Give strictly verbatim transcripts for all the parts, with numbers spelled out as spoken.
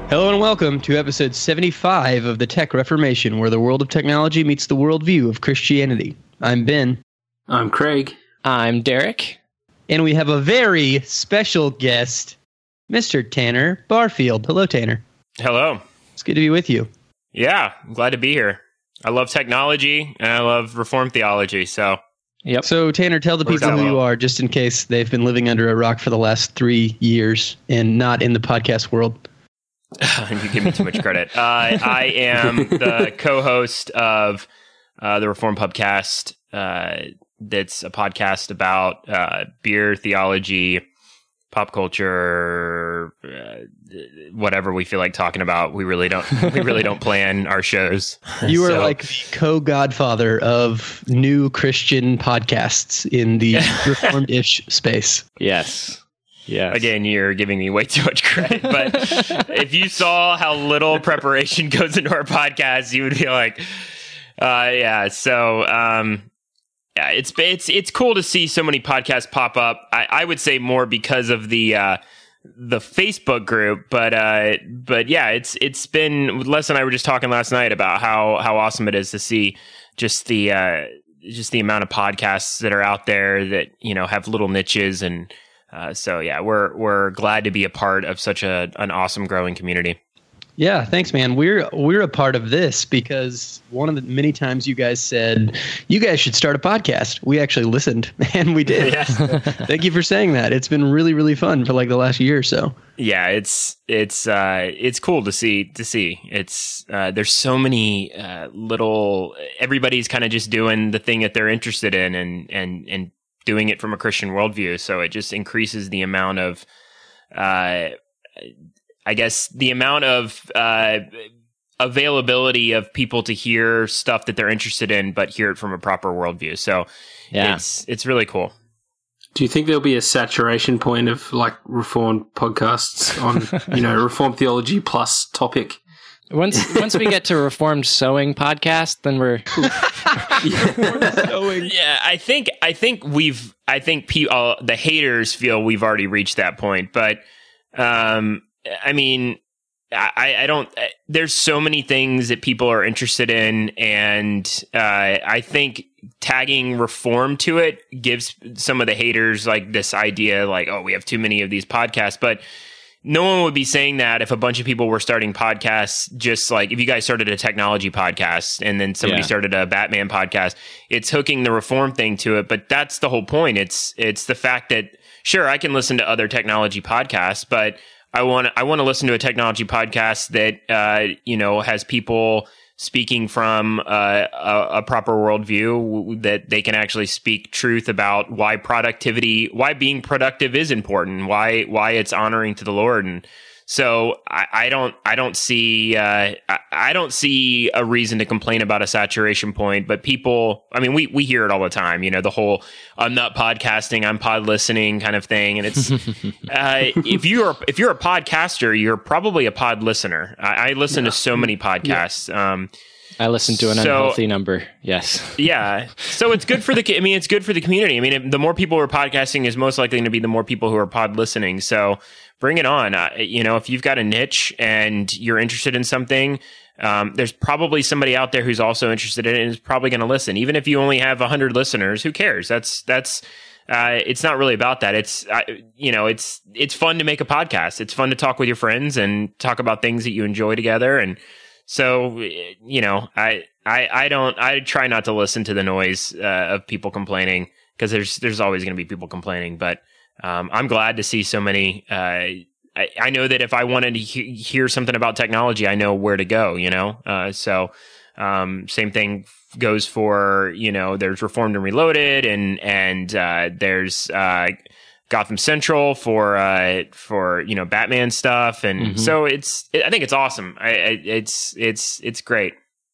Hello and welcome to episode seventy-five of the Tech Reformation, where the world of technology meets the worldview of Christianity. I'm Ben. I'm Craig. I'm Derek. And we have a very special guest, Mister Tanner Barfield. Hello, Tanner. Hello. It's good to be with you. Yeah, I'm glad to be here. I love technology, and I love Reformed theology, so... Yep. So, Tanner, tell the people who you are, just in case they've been living under a rock for the last three years and not in the podcast world. You give me too much credit. Uh, I am the co-host of uh, the Reformed Pubcast. Uh, that's a podcast about uh, beer, theology, pop culture, uh, whatever we feel like talking about. We really don't. We really don't plan our shows. You are So- like the co-godfather of new Christian podcasts in the Reformed-ish space. Yes. Yes. Again, you're giving me way too much credit, but if you saw how little preparation goes into our podcast, you would be like, uh, yeah. So, um, yeah, it's, it's, it's cool to see so many podcasts pop up. I, I would say more because of the, uh, the Facebook group, but, uh, but yeah, it's, it's been, Les and I were just talking last night about how, how awesome it is to see just the, uh, just the amount of podcasts that are out there that, you know, have little niches. And, Uh, so yeah, we're we're glad to be a part of such a an awesome growing community. Yeah, thanks, man. We're we're a part of this because one of the many times you guys said you guys should start a podcast. We actually listened, and we did. Yes. So, thank you for saying that. It's been really really fun for like the last year or so. Yeah, it's it's uh, it's cool to see to see. It's uh, there's so many uh, little. Everybody's kind of just doing the thing that they're interested in, and and and. doing it from a Christian worldview. So it just increases the amount of, uh, I guess, the amount of uh, availability of people to hear stuff that they're interested in, but hear it from a proper worldview. So Yeah. it's it's really cool. Do you think there'll be a saturation point of like Reformed podcasts on, you know, Reformed theology plus topic? Once once we get to Reformed Sewing podcast, then we're Yeah, I think I think we've I think pe- uh, the haters feel we've already reached that point, but um, I mean, I, I don't. There's so many things that people are interested in, and uh, I think tagging reform to it gives some of the haters like this idea, like, oh, we have too many of these podcasts, but. No one would be saying that if a bunch of people were starting podcasts, just like if you guys started a technology podcast and then somebody Yeah. started a Batman podcast, it's hooking the reform thing to it. But that's the whole point. It's it's the fact that, sure, I can listen to other technology podcasts, but I want I want to listen to a technology podcast that, uh, you know, has people speaking from uh, a, a proper worldview, that they can actually speak truth about why productivity, why being productive is important, why why it's honoring to the Lord. And so I, I don't I don't see uh, I, I don't see a reason to complain about a saturation point. But people, I mean, we we hear it all the time. You know, the whole "I'm not podcasting, I'm pod listening" kind of thing. And it's uh, if you're if you're a podcaster, you're probably a pod listener. I, I listen yeah. to so many podcasts. Yeah. Um, I listen to an so, unhealthy number. Yes. Yeah. So it's good for the, I mean, it's good for the community. I mean, if, the more people who are podcasting is most likely going to be the more people who are pod listening. So bring it on. Uh, you know, if you've got a niche and you're interested in something, um, there's probably somebody out there who's also interested in it and is probably going to listen. Even if you only have a hundred listeners, who cares? That's, that's, uh, it's not really about that. It's, uh, you know, it's, it's fun to make a podcast. It's fun to talk with your friends and talk about things that you enjoy together. And, So, you know, I, I, I don't, I try not to listen to the noise uh, of people complaining, because there's, there's always going to be people complaining, but um, I'm glad to see so many. Uh, I, I know that if I wanted to he- hear something about technology, I know where to go, you know? Uh, so um, same thing goes for, you know, there's Reformed and Reloaded, and, and uh, there's uh, Gotham Central for uh, for you know Batman stuff, and mm-hmm. so it's it, I think it's awesome. I, I, it's it's it's great.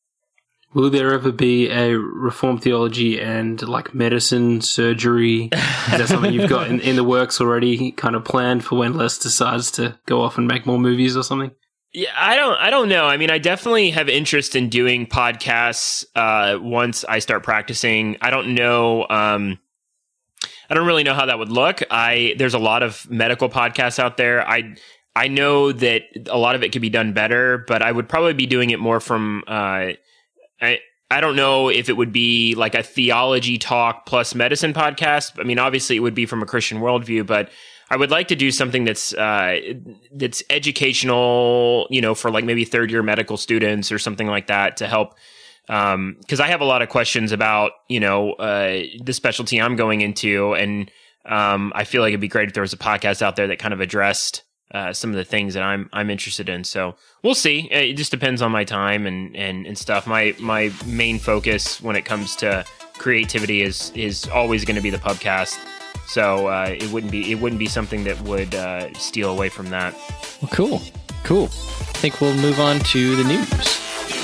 Will there ever be a Reformed theology and like medicine, surgery? Is that something you've got in, in the works already, kind of planned for when Les decides to go off and make more movies or something? Yeah, I don't I don't know. I mean, I definitely have interest in doing podcasts uh, once I start practicing. I don't know. Um, I don't really know how that would look. I there's a lot of medical podcasts out there. I I know that a lot of it could be done better, but I would probably be doing it more from, uh, I, I don't know if it would be like a theology talk plus medicine podcast. I mean, obviously it would be from a Christian worldview, but I would like to do something that's, uh, that's educational, you know, for like maybe third year medical students or something like that to help. Um, cause I have a lot of questions about, you know, uh, the specialty I'm going into. And, um, I feel like it'd be great if there was a podcast out there that kind of addressed Uh, some of the things that I'm I'm interested in. So we'll see. It just depends on my time and, and, and stuff. My my main focus when it comes to creativity is is always going to be the pubcast. So uh, it wouldn't be it wouldn't be something that would uh, steal away from that. Well, cool, cool. I think we'll move on to the news.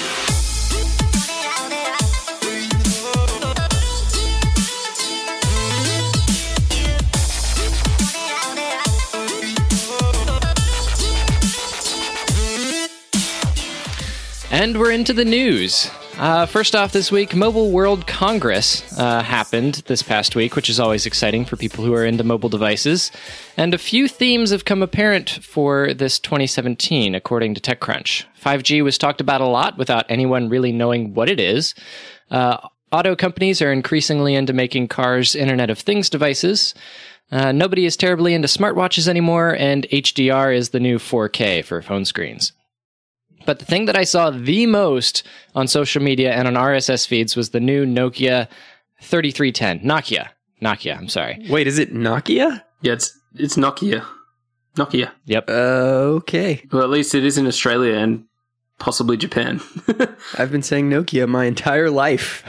And we're into the news. Uh, first off this week, Mobile World Congress uh, happened this past week, which is always exciting for people who are into mobile devices. And a few themes have come apparent for this twenty seventeen, according to TechCrunch. five G was talked about a lot without anyone really knowing what it is. Uh, auto companies are increasingly into making cars Internet of Things devices. Uh, nobody is terribly into smartwatches anymore, and H D R is the new four K for phone screens. But the thing that I saw the most on social media and on R S S feeds was the new Nokia thirty-three ten. Nokia. Nokia, I'm sorry. Wait, is it Nokia? Yeah, it's it's Nokia. Nokia. Yep. Uh, okay. Well, at least it is in Australia and possibly Japan. I've been saying Nokia my entire life.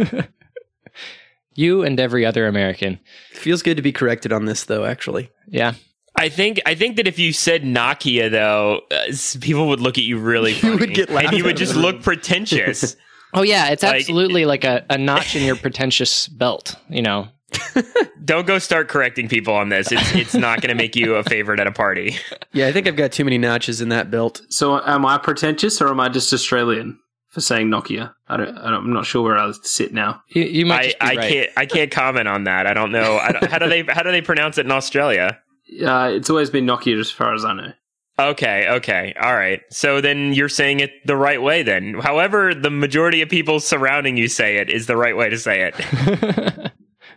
You and every other American. Feels good to be corrected on this, though, actually. Yeah. I think I think that if you said Nokia, though, uh, people would look at you really funny. You would get laughed and you would at. just look pretentious. Oh, yeah, it's Like- absolutely like a, a notch in your pretentious belt, you know. Don't go start correcting people on this. It's it's not going to make you a favorite at a party. Yeah, I think I've got too many notches in that belt. So am I pretentious or am I just Australian for saying Nokia? I don't, I don't, I'm not sure where I sit now. You, you might I, just be I right. can't I can't comment on that. I don't know. I don't, how do they how do they pronounce it in Australia? Uh, it's always been Nokia as far as I know. Okay, okay, all right. So then you're saying it the right way then. However, the majority of people surrounding you say it is the right way to say it.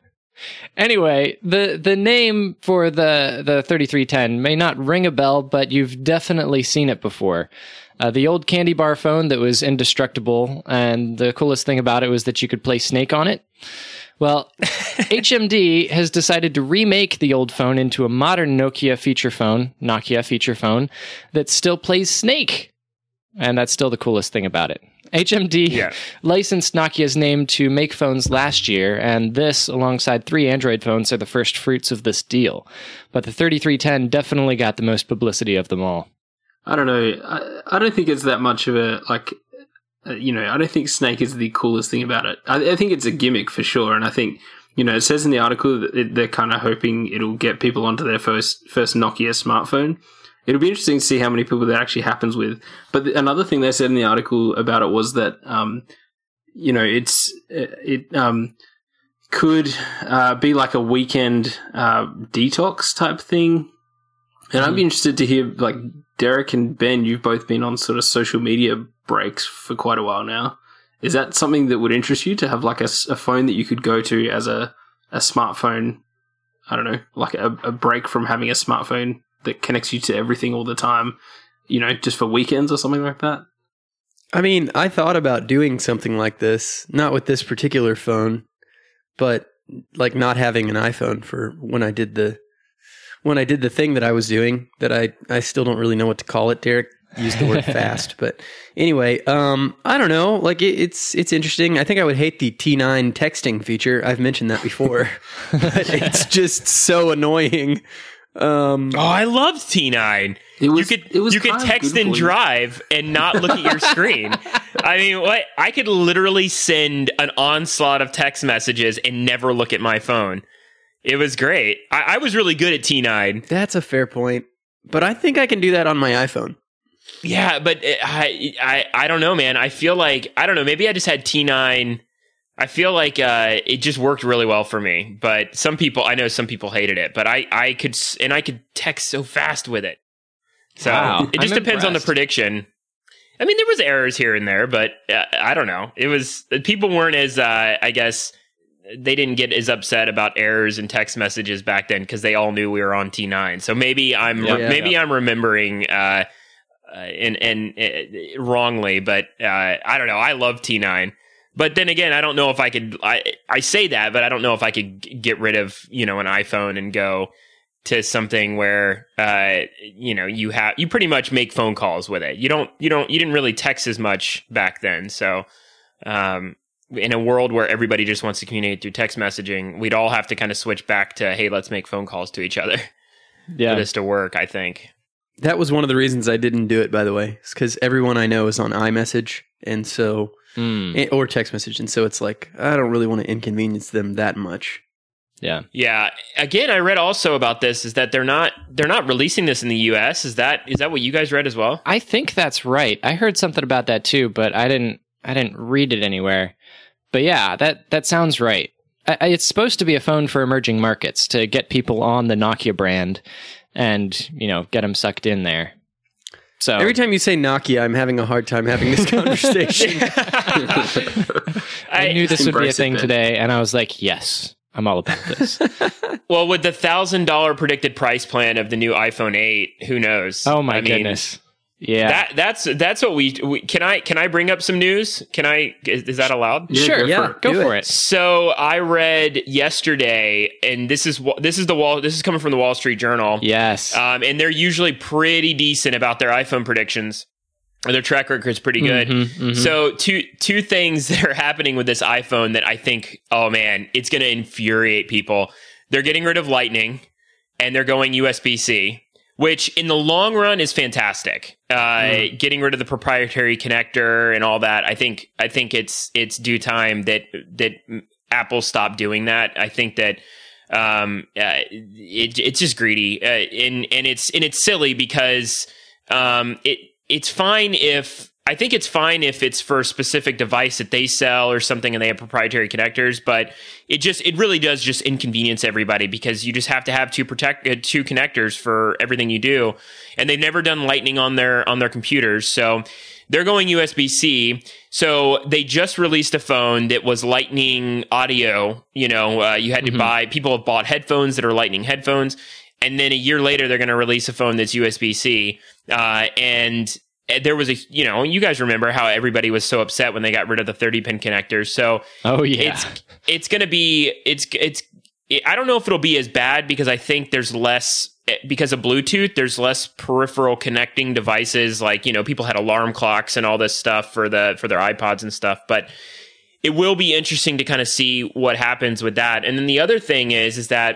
Anyway, the the name for the, the thirty-three ten may not ring a bell, but you've definitely seen it before. Uh, the old candy bar phone that was indestructible, and the coolest thing about it was that you could play Snake on it. Well, H M D has decided to remake the old phone into a modern Nokia feature phone, Nokia feature phone, that still plays Snake. And that's still the coolest thing about it. H M D Yeah. licensed Nokia's name to make phones last year, and this, alongside three Android phones, are the first fruits of this deal. But the thirty-three ten definitely got the most publicity of them all. I don't know. I, I don't think it's that much of a, like, uh, you know, I don't think Snake is the coolest thing about it. I, I think it's a gimmick for sure. And I think, you know, it says in the article that it, they're kind of hoping it'll get people onto their first, first Nokia smartphone. It'll be interesting to see how many people that actually happens with. But the, another thing they said in the article about it was that, um, you know, it's, it, um, could, uh, be like a weekend, uh, detox type thing. And I'd be interested to hear, like, Derek and Ben, you've both been on sort of social media breaks for quite a while now. Is that something that would interest you to have like a, a phone that you could go to as a, a smartphone? I don't know, like a, a break from having a smartphone that connects you to everything all the time, you know, just for weekends or something like that? I mean, I thought about doing something like this, not with this particular phone, but like not having an iPhone for when I did the when I did the thing that I was doing that I, I still don't really know what to call it. Derek used the word fast, but anyway, um, I don't know. Like it, it's it's interesting. I think I would hate the T nine texting feature. I've mentioned that before, but it's just so annoying. Um, Oh, I loved T nine. It was- you could it was you could kind of text good and for you. drive and not look at your screen. I mean, what I could literally send an onslaught of text messages and never look at my phone. It was great. I, I was really good at T nine. that's a fair point, but I think I can do that on my iPhone. Yeah, but it, I, I I don't know, man. I feel like I don't know. Maybe I just had T nine. I feel like uh, it just worked really well for me. But some people, I know some people hated it. But I, I could, s- and I could text so fast with it. So Wow. it just I'm depends on the impressed. prediction. I mean, there was errors here and there, but uh, I don't know. It was people weren't as uh, I guess they didn't get as upset about errors in text messages back then because they all knew we were on T nine. So maybe I'm Yeah, maybe yeah. I'm remembering uh, uh, and and uh, wrongly, but uh, I don't know. I love T nine. But then again, I don't know if I could. I I say that, but I don't know if I could g- get rid of you know an iPhone and go to something where uh you know you have you pretty much make phone calls with it. You don't you don't you didn't really text as much back then. So um in a world where everybody just wants to communicate through text messaging, we'd all have to kind of switch back to hey, let's make phone calls to each other Yeah. for this to work, I think. That was one of the reasons I didn't do it, by the way. It's because everyone I know is on iMessage, and so Mm, or text message, and so it's like I don't really want to inconvenience them that much. yeah. Yeah. Again, I read also about this is that they're not they're not releasing this in the U S. Is that is that what you guys read as well? I think that's right. I heard something about that too, but I didn't. I didn't read it anywhere. But yeah, that that sounds right. I, I- it's supposed to be a phone for emerging markets to get people on the Nokia brand, and you know, get them sucked in there. So Every time you say Nokia, I'm having a hard time having this conversation. I knew this would be a Embrace it, thing Ben. today, and I was like, yes, I'm all about this. Well, with the thousand dollar predicted price plan of the new iPhone eight, who knows? Oh my I mean, goodness. Yeah. That that's that's what we, we can I can I bring up some news? Can I is, is that allowed? Yeah, sure. go yeah. for it. Go Do for it. it. So I read yesterday, and this is wa- this is the wall. This is coming from the Wall Street Journal. Yes. Um, and they're usually pretty decent about their iPhone predictions. Or their track record is pretty good. Mhm, mhm. So two two things that are happening with this iPhone that I think, oh man, it's going to infuriate people. They're getting rid of Lightning, and they're going U S B C, which in the long run is fantastic. Uh, Mm. Getting rid of the proprietary connector and all that, I think I think it's it's due time that that Apple stop doing that. I think that um, uh, it, it's just greedy, uh, and and it's and it's silly because um, it it's fine if. I think it's fine if it's for a specific device that they sell or something and they have proprietary connectors, but it just it really does just inconvenience everybody because you just have to have two protect uh, two connectors for everything you do, and they've never done Lightning on their on their computers, so they're going U S B C. So they just released a phone that was Lightning audio. You know, uh, you had to Mhm. buy. People have bought headphones that are Lightning headphones, and then a year later they're going to release a phone that's U S B C, uh, and there was a, you know, you guys remember how everybody was so upset when they got rid of the thirty pin connectors. So oh yeah. it's, it's going to be, it's, it's, I don't know if it'll be as bad because I think there's less, because of Bluetooth, there's less peripheral connecting devices. Like, you know, people had alarm clocks and all this stuff for the, for their iPods and stuff, but it will be interesting to kind of see what happens with that. And then the other thing is, is that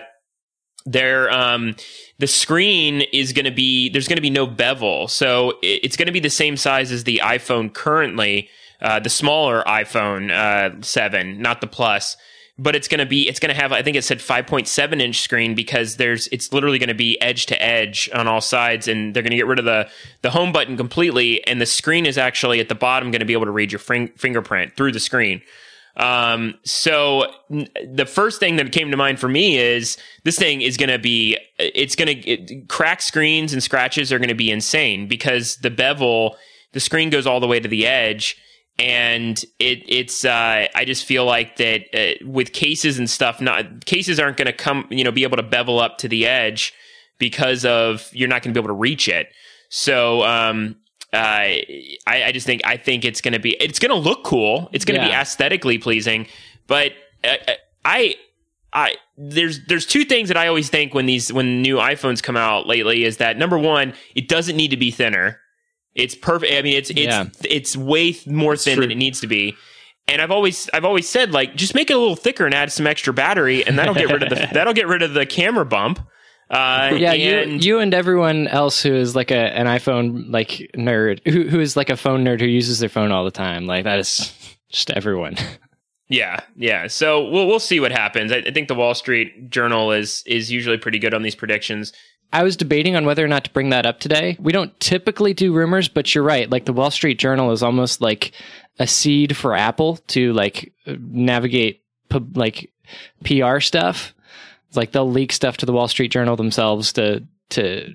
there, um, the screen is going to be, there's going to be no bevel. So it, it's going to be the same size as the iPhone currently, uh, the smaller iPhone, uh, seven, not the Plus. But it's going to be, it's going to have, I think it said five point seven inch screen because there's, it's literally going to be edge to edge on all sides, and they're going to get rid of the, the home button completely. And the screen is actually at the bottom going to be able to read your fing- fingerprint through the screen. Um, so n- the first thing that came to mind for me is this thing is going to be, it's going to it, crack screens and scratches are going to be insane because the bevel, the screen goes all the way to the edge. And it, it's, uh, I just feel like that, uh, with cases and stuff, not cases aren't going to come, you know, be able to bevel up to the edge because of, you're not going to be able to reach it. So, um, Uh, I, I just think I think it's gonna be it's gonna look cool. It's gonna be Yeah. aesthetically pleasing. But uh, I I there's there's two things that I always think when these when new iPhones come out lately is that number one, it doesn't need to be thinner. It's perfect. I mean, it's it's Yeah. it's way th- more That's thin true. than it needs to be. And I've always I've always said like just make it a little thicker and add some extra battery, and that'll get rid of the that'll get rid of the camera bump. Uh, Yeah, and you you and everyone else who is like a an iPhone like nerd, who who is like a phone nerd who uses their phone all the time. Like that is just everyone. Yeah, yeah. So we'll we'll see what happens. I, I think the Wall Street Journal is is usually pretty good on these predictions. I was debating on whether or not to bring that up today. We don't typically do rumors, but you're right. Like the Wall Street Journal is almost like a seed for Apple to like navigate pub, like P R stuff. It's like they'll leak stuff to the Wall Street Journal themselves to to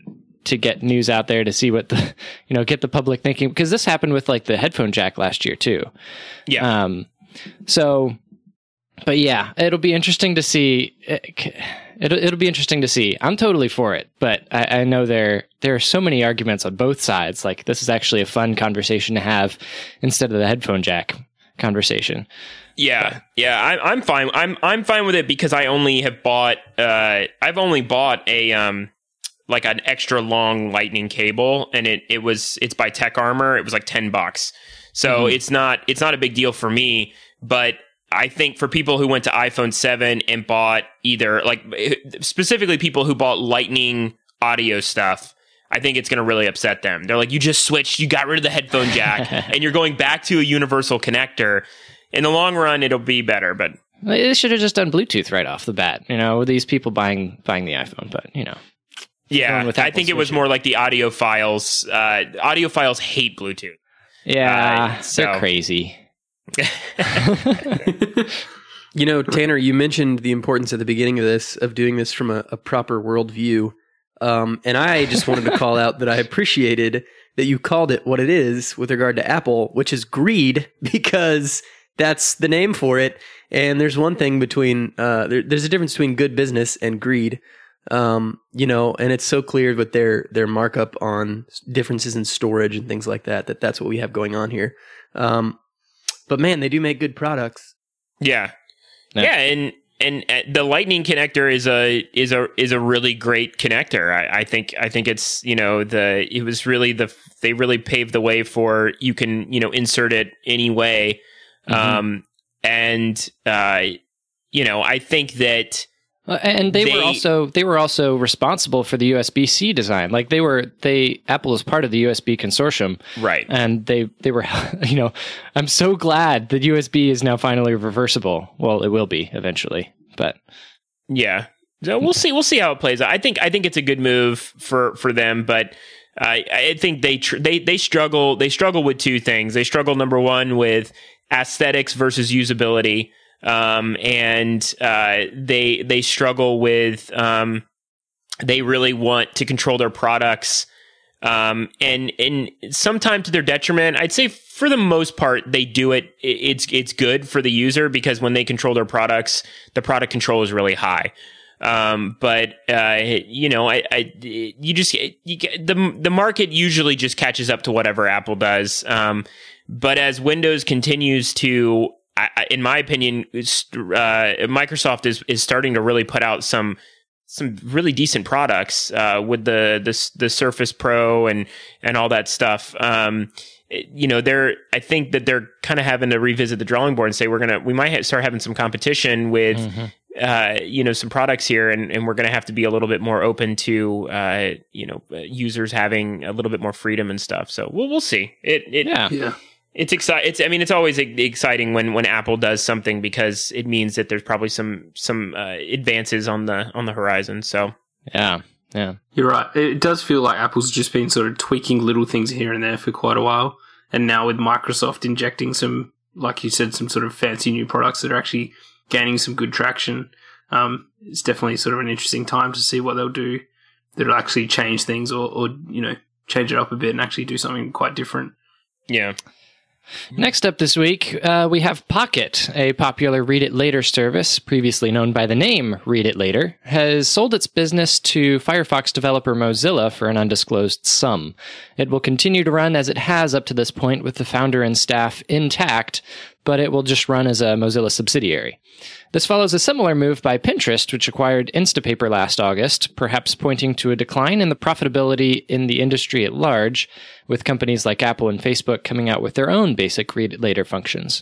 to get news out there, to see what the, you know, get the public thinking, because this happened with like the headphone jack last year too. Yeah. Um, so, but yeah, it'll be interesting to see. It'll, it'll be interesting to see. I'm totally for it, but I, I know there, there are so many arguments on both sides. Like, this is actually a fun conversation to have instead of the headphone jack conversation. Yeah, yeah, I, I'm fine. I'm I'm fine with it because I only have bought. Uh, I've only bought a um, like an extra long lightning cable, and it it was it's by Tech Armor. It was like ten bucks, so mm-hmm. it's not it's not a big deal for me. But I think for people who went to iPhone seven and bought either like specifically people who bought Lightning audio stuff, I think it's going to really upset them. They're like, you just switched, you got rid of the headphone jack, and you're going back to a universal connector. In the long run, it'll be better, but they should have just done Bluetooth right off the bat. You know, these people buying buying the iPhone, but you know, yeah, I think it was more like the audiophiles. Uh, audiophiles hate Bluetooth. Yeah, uh, so. They're crazy. You know, Tanner, you mentioned the importance at the beginning of this of doing this from a, a proper worldview, um, and I just wanted to call out that I appreciated that you called it what it is with regard to Apple, which is greed, because that's the name for it. And there's one thing between, uh, there, there's a difference between good business and greed, um, you know, and it's so clear with their, their markup on differences in storage and things like that, that that's what we have going on here. Um, but man, they do make good products. Yeah. Yeah. yeah and, and uh, the Lightning connector is a, is a, is a really great connector. I, I think, I think it's, you know, the, it was really the, they really paved the way for, you can, you know, insert it any way. Mm-hmm. Um, and, uh, you know, I think that, uh, and they, they were also they were also responsible for the U S B-C design. Like they were, they Apple is part of the U S B consortium, right? And they they were, you know, I'm so glad that U S B is now finally reversible. Well, it will be eventually, but yeah. So we'll see. We'll see how it plays out. I think I think it's a good move for for them, but I I think they tr- they they struggle they struggle with two things. They struggle number one with aesthetics versus usability. Um, and, uh, they, they struggle with, um, they really want to control their products. Um, and, and sometimes to their detriment. I'd say for the most part, they do it. It's, it's good for the user because when they control their products, the product control is really high. Um, but, uh, you know, I, I, you just, you get, the, the market usually just catches up to whatever Apple does. Um, but as Windows continues to, I, in my opinion, uh, Microsoft is, is starting to really put out some some really decent products uh, with the, the the Surface Pro and and all that stuff. Um, you know, they're I think that they're kind of having to revisit the drawing board and say we're gonna we might ha- start having some competition with mm-hmm. uh, you know some products here, and, and we're gonna have to be a little bit more open to uh, you know users having a little bit more freedom and stuff. So we'll we'll see. It it yeah. yeah. It's exciting. It's, I mean, it's always exciting when, when Apple does something because it means that there's probably some some uh, advances on the on the horizon. So yeah, yeah, you're right. It does feel like Apple's just been sort of tweaking little things here and there for quite a while, and now with Microsoft injecting some, like you said, some sort of fancy new products that are actually gaining some good traction. Um, it's definitely sort of an interesting time to see what they'll do. That'll actually change things, or, or you know, change it up a bit and actually do something quite different. Yeah. Next up this week, uh, we have Pocket, a popular Read It Later service, previously known by the name Read It Later, has sold its business to Firefox developer Mozilla for an undisclosed sum. It will continue to run as it has up to this point with the founder and staff intact, but it will just run as a Mozilla subsidiary. This follows a similar move by Pinterest, which acquired Instapaper last August, perhaps pointing to a decline in the profitability in the industry at large, with companies like Apple and Facebook coming out with their own basic Read It Later functions.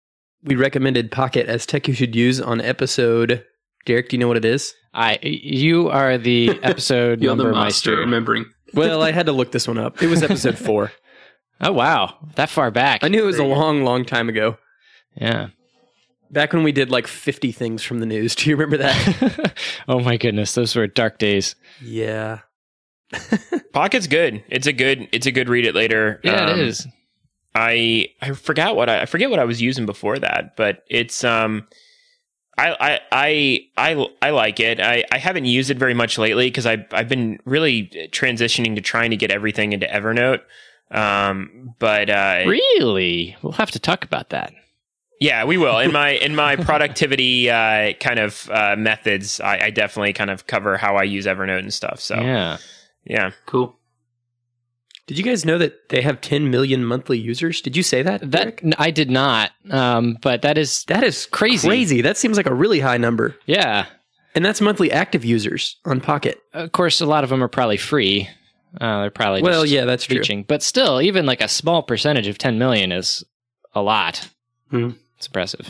We recommended Pocket as tech you should use on episode... Derek, do you know what it is? I, you are the episode You're number the master meister. Remembering. Well, I had to look this one up. It was episode four. Oh, wow. That far back. I knew it was a long, long time ago. Yeah. Back when we did like fifty things from the news. Do you remember that? Oh my goodness, those were dark days. Yeah. Pocket's good. It's a good it's a good Read It Later. Yeah, um, it is. I I forgot what I, I forget what I was using before that, but it's um I, I, I, I like it. I, I haven't used it very much lately because I've, I've been really transitioning to trying to get everything into Evernote. Um, but, uh, really, we'll have to talk about that. Yeah, we will. In my, in my productivity, uh, kind of, uh, methods, I, I definitely kind of cover how I use Evernote and stuff. So, yeah, yeah. Cool. Did you guys know that they have ten million monthly users? Did you say that? That Eric? n- I did not, um, but that is That is crazy. Crazy. That seems like a really high number. yeah. And that's monthly active users on Pocket. Of course, a lot of them are probably free. Uh, they're probably Well, just yeah, that's true. reaching, but still, even like a small percentage of ten million is a lot. Hmm. It's impressive.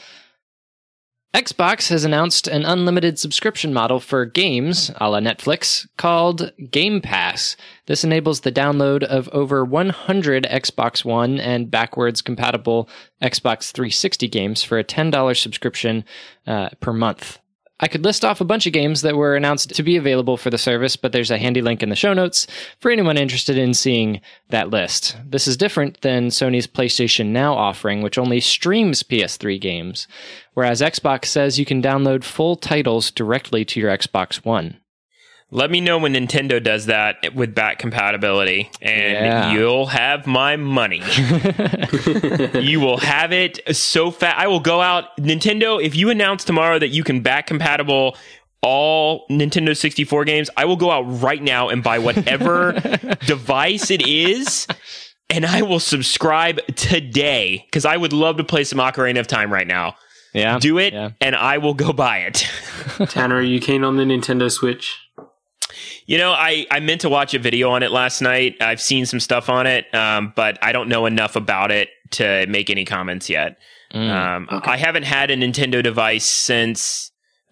Xbox has announced an unlimited subscription model for games, a la Netflix, called Game Pass. This enables the download of over one hundred Xbox One and backwards compatible Xbox three sixty games for a ten dollars subscription uh, per month. I could list off a bunch of games that were announced to be available for the service, but there's a handy link in the show notes for anyone interested in seeing that list. This is different than Sony's PlayStation Now offering, which only streams P S three games, whereas Xbox says you can download full titles directly to your Xbox One. Let me know when Nintendo does that with back compatibility, and Yeah. you'll have my money. You will have it so fast. I will go out. Nintendo, if you announce tomorrow that you can back compatible all Nintendo sixty-four games, I will go out right now and buy whatever device it is, and I will subscribe today, because I would love to play some Ocarina of Time right now. Yeah, Do it, Yeah. and I will go buy it. Tanner, are you keen on the Nintendo Switch? You know, I, I meant to watch a video on it last night. I've seen some stuff on it, um, but I don't know enough about it to make any comments yet. Mm. Um, okay. I haven't had a Nintendo device since,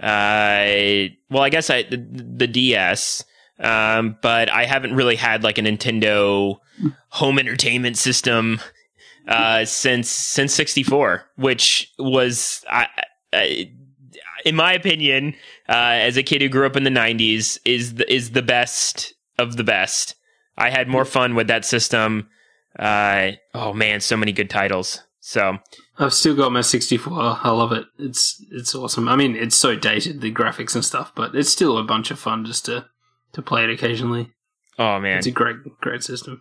uh, well, I guess I, the, the D S, um, but I haven't really had like a Nintendo home entertainment system uh, since since sixty-four, which was, I, I, in my opinion, uh, as a kid who grew up in the nineties, is the, is the best of the best. I had more fun with that system. Uh, oh man, so many good titles. So I've still got my sixty-four. I love it. It's it's awesome. I mean, it's so dated, the graphics and stuff, but it's still a bunch of fun just to, to play it occasionally. oh man, It's a great great system.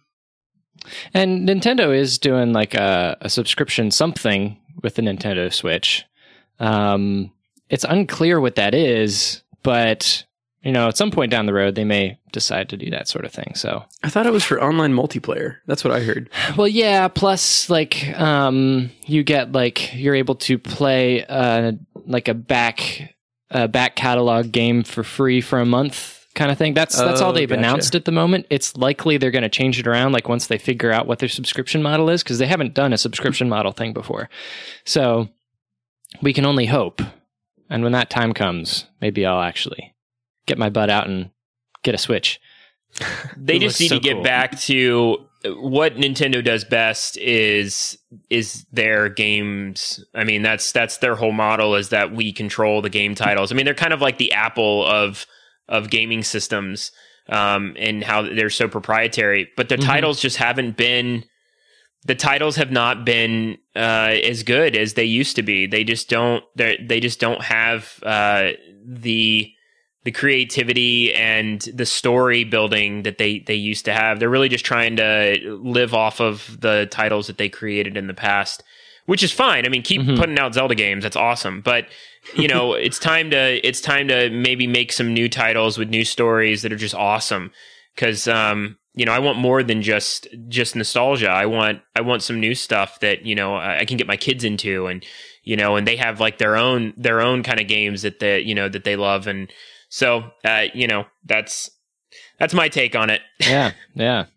And Nintendo is doing like a, a subscription something with the Nintendo Switch. Um, it's unclear what that is, but you know, at some point down the road, they may decide to do that sort of thing. So, I thought it was for online multiplayer. That's what I heard. well, yeah. Plus, like, um, you get like you're able to play uh like a back a back catalog game for free for a month, kind of thing. That's that's all Oh, they've gotcha. announced at the moment. It's likely they're going to change it around, like once they figure out what their subscription model is, because they haven't done a subscription model thing before. So we can only hope. And when that time comes, maybe I'll actually get my butt out and get a Switch. they It just looks need so to get cool. back to what Nintendo does best is is their games. I mean, that's that's their whole model, is that we control the game titles. I mean, they're kind of like the Apple of of gaming systems, um, and how they're so proprietary. But their Mhm. titles just haven't been. The titles have not been uh, as good as they used to be. They just don't. They they just don't have uh, the the creativity and the story building that they they used to have. They're really just trying to live off of the titles that they created in the past, which is fine. I mean, keep Mhm. putting out Zelda games. That's awesome. But you know, it's time to it's time to maybe make some new titles with new stories that are just awesome. Because um, you know, I want more than just just nostalgia. I want I want some new stuff that, you know, I, I can get my kids into, and you know, and they have like their own their own kind of games that they you know that they love, and so uh, you know, that's that's my take on it. Yeah, yeah.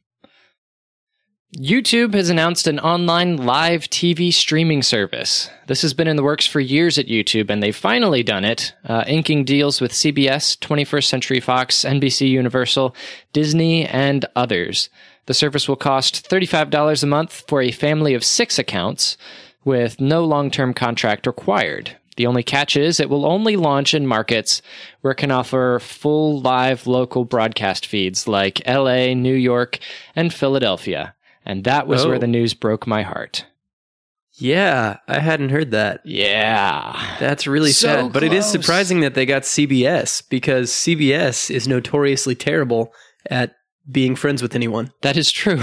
YouTube has announced an online live T V streaming service. This has been in the works for years at YouTube, and they've finally done it, uh, inking deals with C B S, twenty-first Century Fox, N B C Universal, Disney, and others. The service will cost thirty-five dollars a month for a family of six accounts, with no long-term contract required. The only catch is it will only launch in markets where it can offer full live local broadcast feeds like L A, New York, and Philadelphia. And that was Oh. where the news broke my heart. Yeah, I hadn't heard that. Yeah. That's really So sad. But it is close. surprising that they got C B S because C B S is notoriously terrible at being friends with anyone. That is true.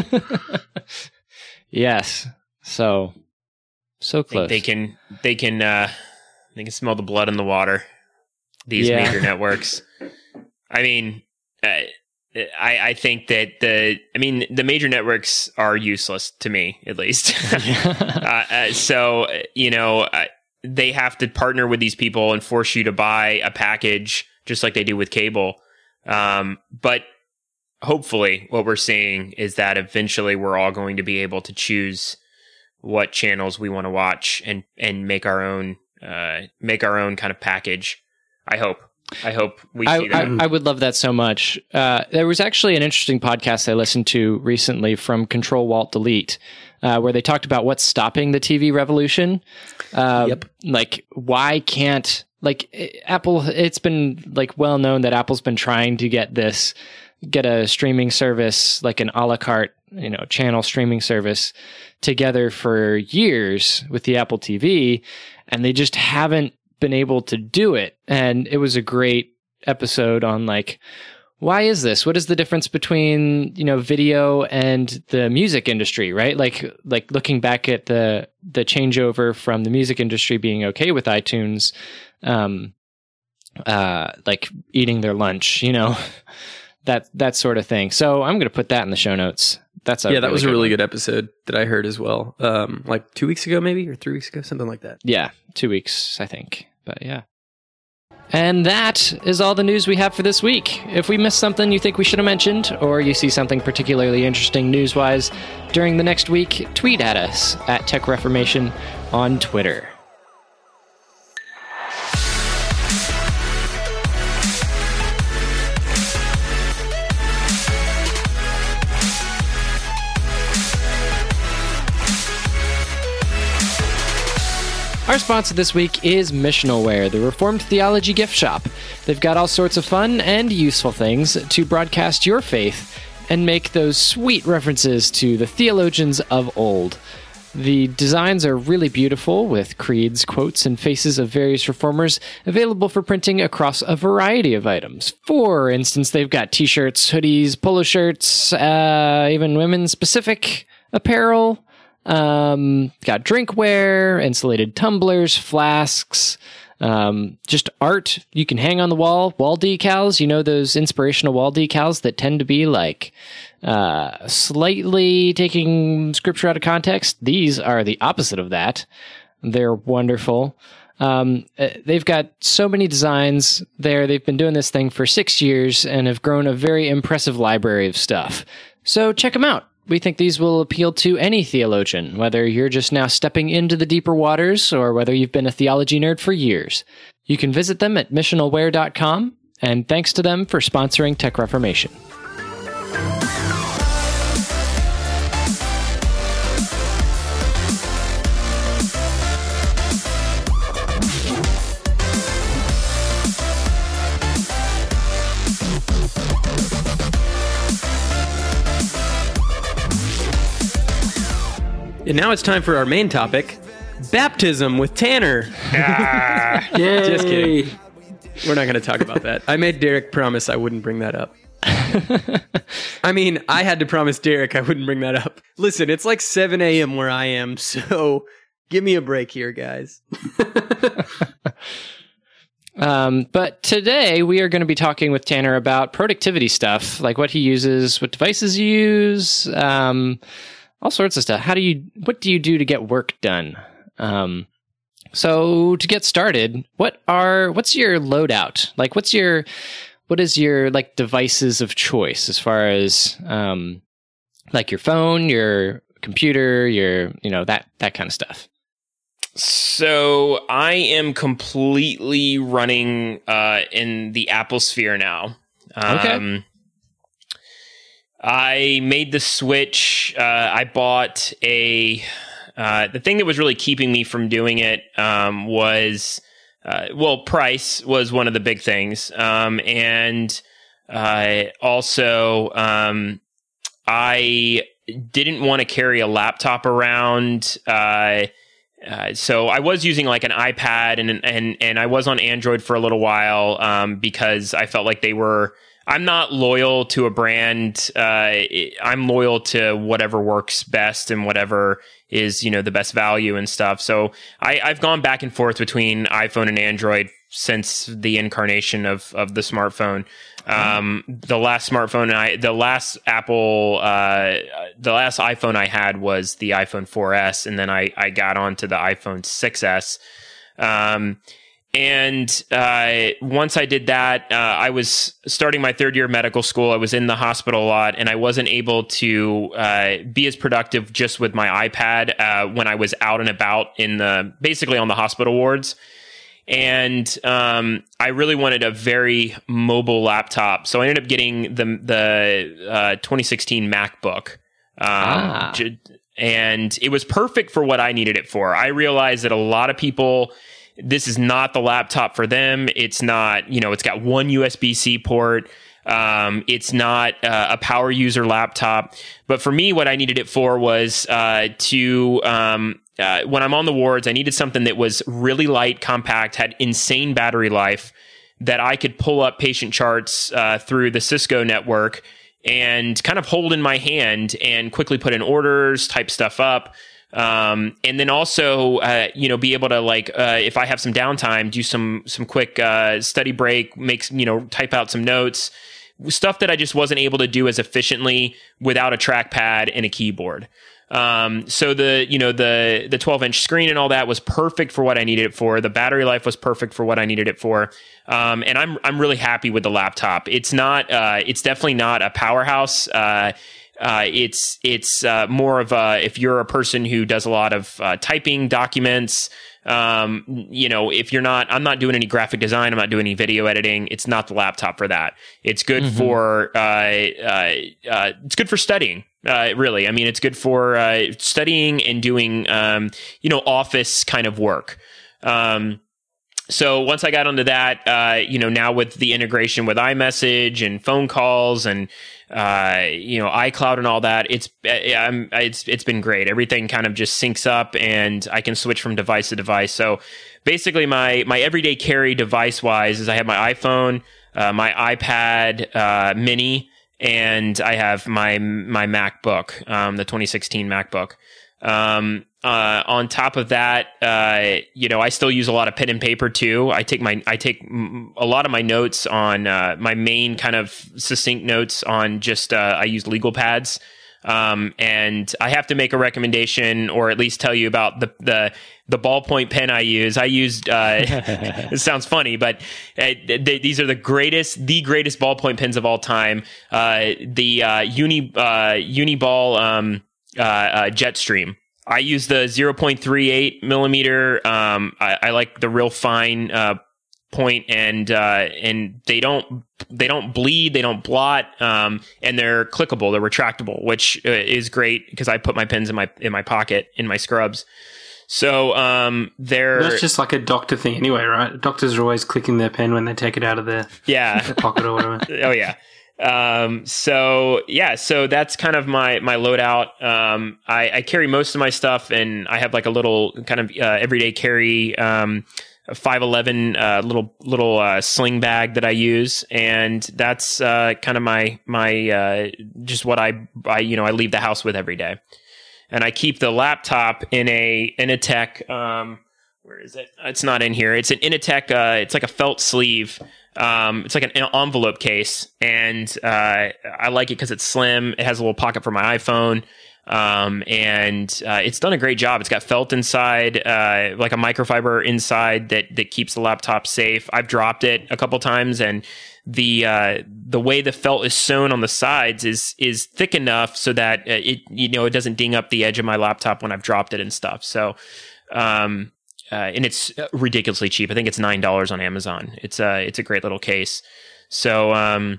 Yes. So, so I think close. they can they can uh, they can smell the blood in the water. These Yeah. major networks. I mean, uh, I I think that the I mean the major networks are useless to me, at least. uh, uh, so you know uh, they have to partner with these people and force you to buy a package, just like they do with cable. Um, but hopefully, what we're seeing is that eventually we're all going to be able to choose what channels we want to watch and and make our own uh, make our own kind of package. I hope. I hope we I, see that. I, I would love that so much. Uh, there was actually an interesting podcast I listened to recently from Control Walt Delete, uh, where they talked about what's stopping the T V revolution. Uh, Yep. Like, why can't like Apple? It's been like well known that Apple's been trying to get this, get a streaming service like an a la carte, you know, channel streaming service together for years with the Apple T V, and they just haven't been able to do it. And it was a great episode on like, why is this? What is the difference between, you know, video and the music industry, right? Like, like looking back at the, the changeover from the music industry being okay with iTunes, um, uh, like eating their lunch, you know, that, that sort of thing. So I'm going to put that in the show notes. That's a yeah, that was a really one. good episode that I heard as well. Um, like two weeks ago, maybe, or three weeks ago, something like that. Yeah, two weeks, I think. But yeah. And that is all the news we have for this week. If we missed something you think we should have mentioned, or you see something particularly interesting news-wise during the next week, tweet at us at Tech Reformation on Twitter. Our sponsor this week is Missionalware, the Reformed Theology gift shop. They've got all sorts of fun and useful things to broadcast your faith and make those sweet references to the theologians of old. The designs are really beautiful, with creeds, quotes, and faces of various reformers available for printing across a variety of items. For instance, they've got t-shirts, hoodies, polo shirts, uh, even women-specific apparel. Um, got drinkware, insulated tumblers, flasks, um, just art you can hang on the wall, wall decals, you know, those inspirational wall decals that tend to be like, uh, slightly taking scripture out of context. These are the opposite of that. They're wonderful. Um, they've got so many designs there. They've been doing this thing for six years and have grown a very impressive library of stuff. So check them out. We think these will appeal to any theologian, whether you're just now stepping into the deeper waters or whether you've been a theology nerd for years. You can visit them at missionalware dot com, and thanks to them for sponsoring Tech Reformation. And now it's time for our main topic, baptism with Tanner. Ah, Yay! Just kidding. We're not going to talk about that. I made Derek promise I wouldn't bring that up. I mean, I had to promise Derek I wouldn't bring that up. Listen, it's like seven a.m. where I am, so give me a break here, guys. Um, but today we are going to be talking with Tanner about productivity stuff, like what he uses, what devices you use, um, all sorts of stuff. How do you, what do you do to get work done? Um, so to get started, what are, what's your loadout? Like, what's your, what is your like devices of choice as far as, um, like your phone, your computer, your, you know, that, that kind of stuff? so I am completely running uh, in the Apple sphere now. Um, Okay. I made the switch. Uh, I bought a. Uh, the thing that was really keeping me from doing it um, was, uh, well, price was one of the big things, um, and uh, also um, I didn't want to carry a laptop around. Uh, uh, so I was using like an iPad, and and and I was on Android for a little while um, because I felt like they were. I'm not loyal to a brand. Uh, I'm loyal to whatever works best and whatever is, you know, the best value and stuff. So I, I've gone back and forth between iPhone and Android since the incarnation of, of the smartphone. Um, the last smartphone I, the last Apple, uh, the last iPhone I had was the iPhone four S, and then I, I got onto the iPhone six S. Um, And uh, once I did that, uh, I was starting my third year of medical school. I was in the hospital a lot, and I wasn't able to uh, be as productive just with my iPad uh, when I was out and about in the basically on the hospital wards. And um, I really wanted a very mobile laptop, so I ended up getting the the uh, twenty sixteen MacBook. Um, ah. j- and it was perfect for what I needed it for. I realized that a lot of people. This is not the laptop for them. It's not, you know, it's got one U S B-C port. Um, it's not uh, a power user laptop. But for me, what I needed it for was uh, to, um, uh, when I'm on the wards, I needed something that was really light, compact, had insane battery life, that I could pull up patient charts uh, through the Cisco network and kind of hold in my hand and quickly put in orders, type stuff up. Um, and then also, uh, you know, be able to like, uh, if I have some downtime, do some, some quick, uh, study break, make, you know, type out some notes, stuff that I just wasn't able to do as efficiently without a trackpad and a keyboard. Um, so the, you know, the, the twelve inch screen and all that was perfect for what I needed it for. The battery life was perfect for what I needed it for. Um, and I'm, I'm really happy with the laptop. It's not, uh, it's definitely not a powerhouse. Uh, Uh, it's it's uh, more of a, if you're a person who does a lot of uh, typing documents, um, you know, if you're not, I'm not doing any graphic design, I'm not doing any video editing. It's not the laptop for that. It's good mm-hmm. for uh, uh, uh, it's good for studying. Uh, really, I mean, it's good for uh, studying and doing um, you know, office kind of work. Um, So once I got onto that, uh, you know, now with the integration with iMessage and phone calls and, uh, you know, iCloud and all that, it's, I'm, it's, it's been great. Everything kind of just syncs up and I can switch from device to device. So basically my, my everyday carry device wise is I have my iPhone, uh, my iPad, uh, mini, and I have my, my MacBook, um, the twenty sixteen MacBook. Um, uh, on top of that, uh, you know, I still use a lot of pen and paper too. I take my, I take m- a lot of my notes on, uh, my main kind of succinct notes on just, uh, I use legal pads. Um, and I have to make a recommendation or at least tell you about the, the, the ballpoint pen I use. I used, uh, it sounds funny, but uh, they, these are the greatest, the greatest ballpoint pens of all time. Uh, the, uh, uni, uh, Uniball, um, uh, uh, Jetstream. I use the zero point three eight millimeter. Um, I, I like the real fine, uh, point and, uh, and they don't, they don't bleed, they don't blot, um, and they're clickable, they're retractable, which uh, is great because I put my pens in my, in my pocket, in my scrubs. So, um, they're... That's just like a doctor thing anyway, right? Doctors are always clicking their pen when they take it out of their, yeah. their pocket or whatever. Oh, yeah. Um, so yeah, so that's kind of my, my loadout. Um, I, I carry most of my stuff and I have like a little kind of, uh, everyday carry, um, a five eleven, uh, little, little, uh, sling bag that I use. And that's, uh, kind of my, my, uh, just what I, I, you know, I leave the house with every day. And I keep the laptop in a, Initech, um, where is it? It's not in here. It's an Initech, uh, it's like a felt sleeve. Um, it's like an envelope case, and uh, I like it because it's slim. It has a little pocket for my iPhone, um, and uh, it's done a great job. It's got felt inside, uh, like a microfiber inside that that keeps the laptop safe. I've dropped it a couple times, and the uh, the way the felt is sewn on the sides is is thick enough so that uh, it you know it doesn't ding up the edge of my laptop when I've dropped it and stuff. So. Um, Uh, and it's ridiculously cheap. I think it's nine dollars on Amazon. It's a, it's a great little case. So, um,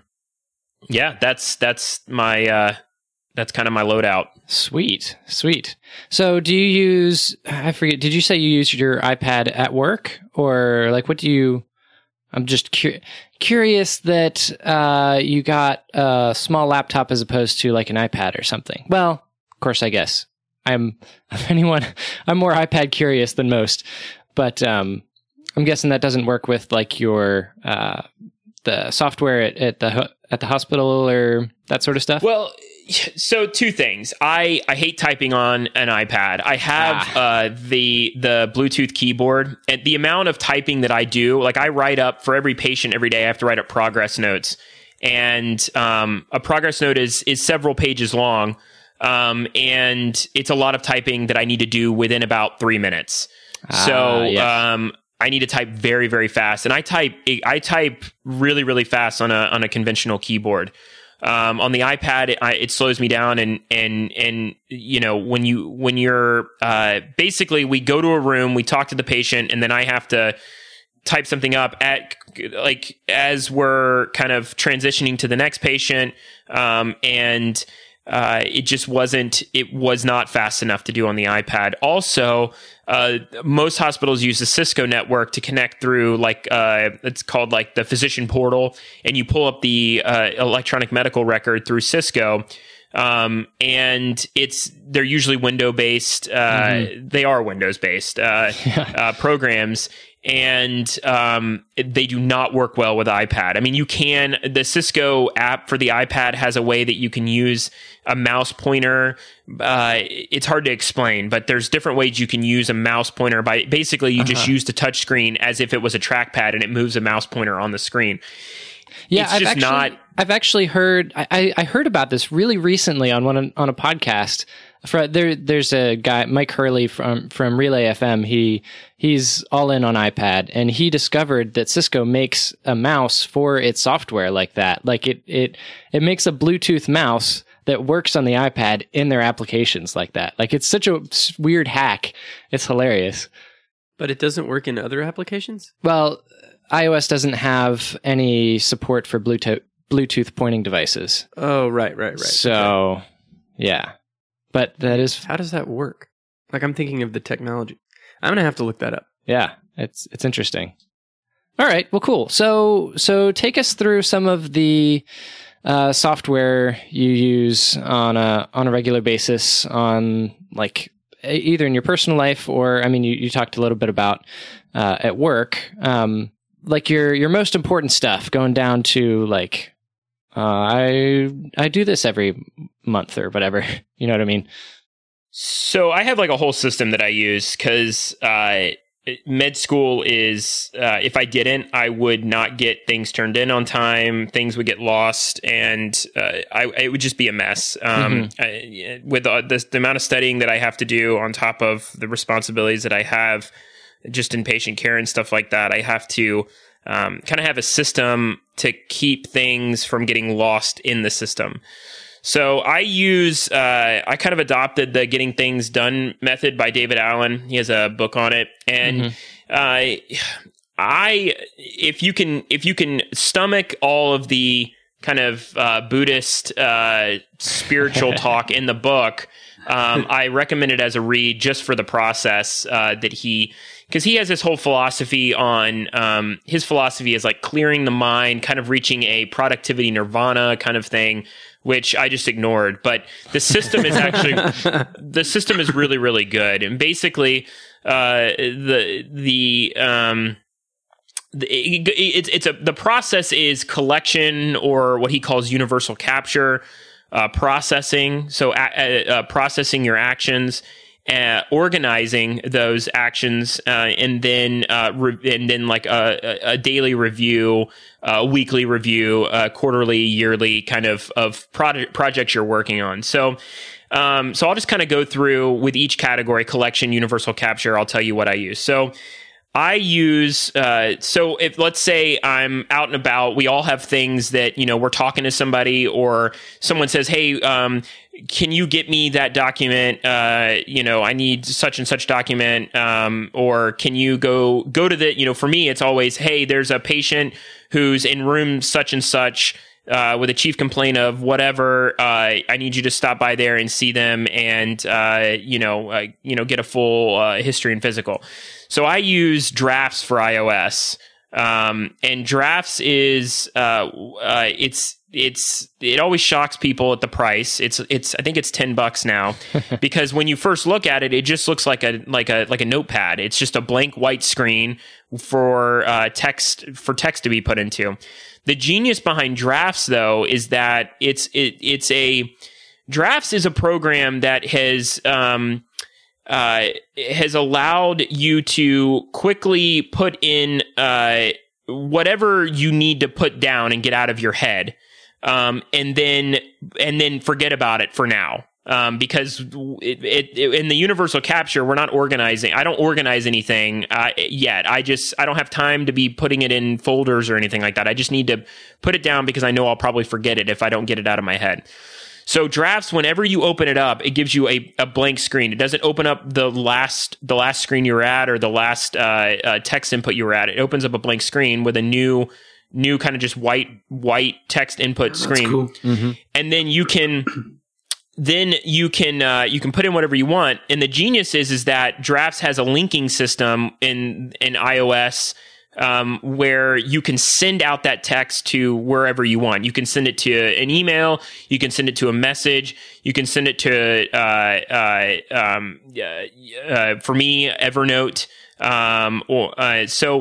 yeah, that's, that's my, uh, that's kind of my loadout. Sweet. Sweet. So do you use, I forget, did you say you use your iPad at work or like, what do you, I'm just cu- curious that, uh, you got a small laptop as opposed to like an iPad or something. Well, of course, I guess I'm if anyone. I'm more iPad curious than most, but um, I'm guessing that doesn't work with like your uh, the software at, at the at the hospital or that sort of stuff. Well, so two things. I, I hate typing on an iPad. I have ah. uh, the the Bluetooth keyboard, and the amount of typing that I do, like I write up for every patient every day. I have to write up progress notes, and um, a progress note is is several pages long, um, and it's a lot of typing that I need to do within about three minutes. Ah, so yes. um, I need to type very very fast, and I type I type really really fast on a on a conventional keyboard. Um, on the iPad, it, I, it slows me down, and and and you know when you when you're uh, basically we go to a room, we talk to the patient, and then I have to type something up at like as we're kind of transitioning to the next patient, um, and uh, it just wasn't it was not fast enough to do on the iPad. Also, uh, most hospitals use the Cisco network to connect through, like uh, it's called like the physician portal, and you pull up the uh, electronic medical record through Cisco. Um, and it's they're usually window based. Uh, mm-hmm. They are Windows based uh, yeah. uh, programs. And um, they do not work well with iPad. I mean, you can, the Cisco app for the iPad has a way that you can use a mouse pointer. Uh, it's hard to explain, but there's different ways you can use a mouse pointer. By basically, you uh-huh. just use the touch screen as if it was a trackpad, and it moves a mouse pointer on the screen. Yeah, it's I've just actually, not. I've actually heard. I, I heard about this really recently on one on a podcast. For, there, there's a guy, Mike Hurley from from Relay F M. He he's all in on iPad, and he discovered that Cisco makes a mouse for its software like that. Like it it it makes a Bluetooth mouse that works on the iPad in their applications like that. Like it's such a weird hack. It's hilarious. But it doesn't work in other applications? Well, iOS doesn't have any support for Bluetooth Bluetooth pointing devices. Oh, right, right, right. So, okay. yeah. But that is... How does that work? Like, I'm thinking of the technology. I'm going to have to look that up. Yeah, it's it's interesting. All right, well, cool. So so take us through some of the uh, software you use on a on a regular basis on, like, either in your personal life or, I mean, you, you talked a little bit about uh, at work. Um, like, your your most important stuff, going down to, like... Uh, I I do this every month or whatever. You know what I mean? So I have like a whole system that I use because uh, med school is, uh, if I didn't, I would not get things turned in on time. Things would get lost, and uh, I, it would just be a mess. Um, mm-hmm. I, with uh, the, the amount of studying that I have to do on top of the responsibilities that I have just in patient care and stuff like that, I have to Um, kind of have a system to keep things from getting lost in the system. So I use, uh, I kind of adopted the getting things done method by David Allen. He has a book on it. And, mm-hmm. uh, I, if you can, if you can stomach all of the kind of, uh, Buddhist, uh, spiritual talk in the book, um, I recommend it as a read just for the process, uh, that he, because he has this whole philosophy on, um, his philosophy is like clearing the mind, kind of reaching a productivity nirvana kind of thing, which I just ignored. But the system is actually, the system is really, really good. And basically, uh, the, the, um, the, it, it, it's a, the process is collection, or what he calls universal capture, uh, processing. So, uh, uh, processing your actions, Uh, organizing those actions, uh, and then uh, re- and then like a, a daily review, a weekly review, a quarterly, yearly kind of of project projects you're working on. So, um, so I'll just kind of go through with each category: collection, universal capture. I'll tell you what I use. So, I use, uh, so if, let's say I'm out and about, we all have things that, you know, we're talking to somebody, or someone says, hey, um, can you get me that document? Uh, you know, I need such and such document. Um, or can you go, go to the, you know, for me, it's always, hey, there's a patient who's in room such and such, uh, with a chief complaint of whatever. Uh, I need you to stop by there and see them, and, uh, you know, uh, you know, get a full, uh, history and physical. So I use Drafts for iOS, um, and Drafts is uh, uh, it's it's it always shocks people at the price. It's it's I think it's ten bucks now because when you first look at it, it just looks like a like a like a notepad. It's just a blank white screen for uh, text for text to be put into. The genius behind Drafts, though, is that it's it it's a Drafts is a program that has um, uh, has allowed you to quickly put in uh, whatever you need to put down and get out of your head, um, and then and then forget about it for now. Um, because it, it, it, in the universal capture, we're not organizing. I don't organize anything uh, yet. I just I don't have time to be putting it in folders or anything like that. I just need to put it down because I know I'll probably forget it if I don't get it out of my head. So Drafts, whenever you open it up, it gives you a, a blank screen. It doesn't open up the last the last screen you were at or the last uh, uh, text input you were at. It opens up a blank screen with a new new kind of just white white text input That's screen, cool. Mm-hmm. and then you can. Then you can uh, you can put in whatever you want, and the genius is is that Drafts has a linking system in in iOS um, where you can send out that text to wherever you want. You can send it to an email, you can send it to a message, you can send it to uh, uh, um, uh, uh, for me Evernote, um, or uh, so.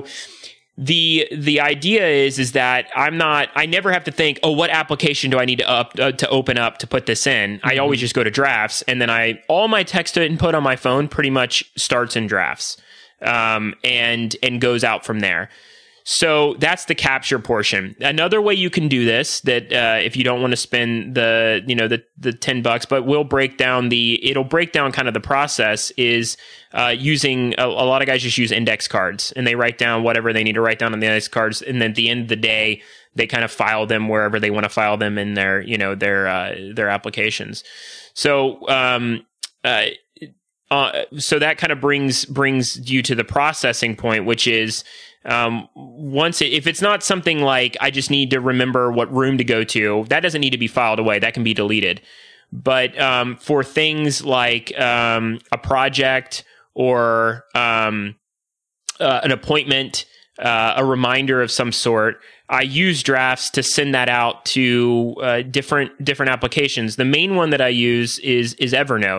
The the idea is is that I'm not I never have to think, oh, what application do I need to up uh, to open up to put this in? Mm-hmm. I always just go to Drafts, and then I all my text input on my phone pretty much starts in Drafts, um, and and goes out from there. So that's the capture portion. Another way you can do this, that uh, if you don't want to spend the you know the the ten bucks, but we'll break down the it'll break down kind of the process is uh, using a, a lot of guys just use index cards and they write down whatever they need to write down on the index cards, and then at the end of the day they kind of file them wherever they want to file them in their you know their uh, their applications. So um, uh, uh, so that kind of brings brings you to the processing point, which is. Um, once it, if it's not something like I just need to remember what room to go to, that doesn't need to be filed away. That can be deleted. But um, for things like um, a project or um, uh, an appointment, uh, a reminder of some sort, I use Drafts to send that out to uh, different different applications. The main one that I use is is Evernote.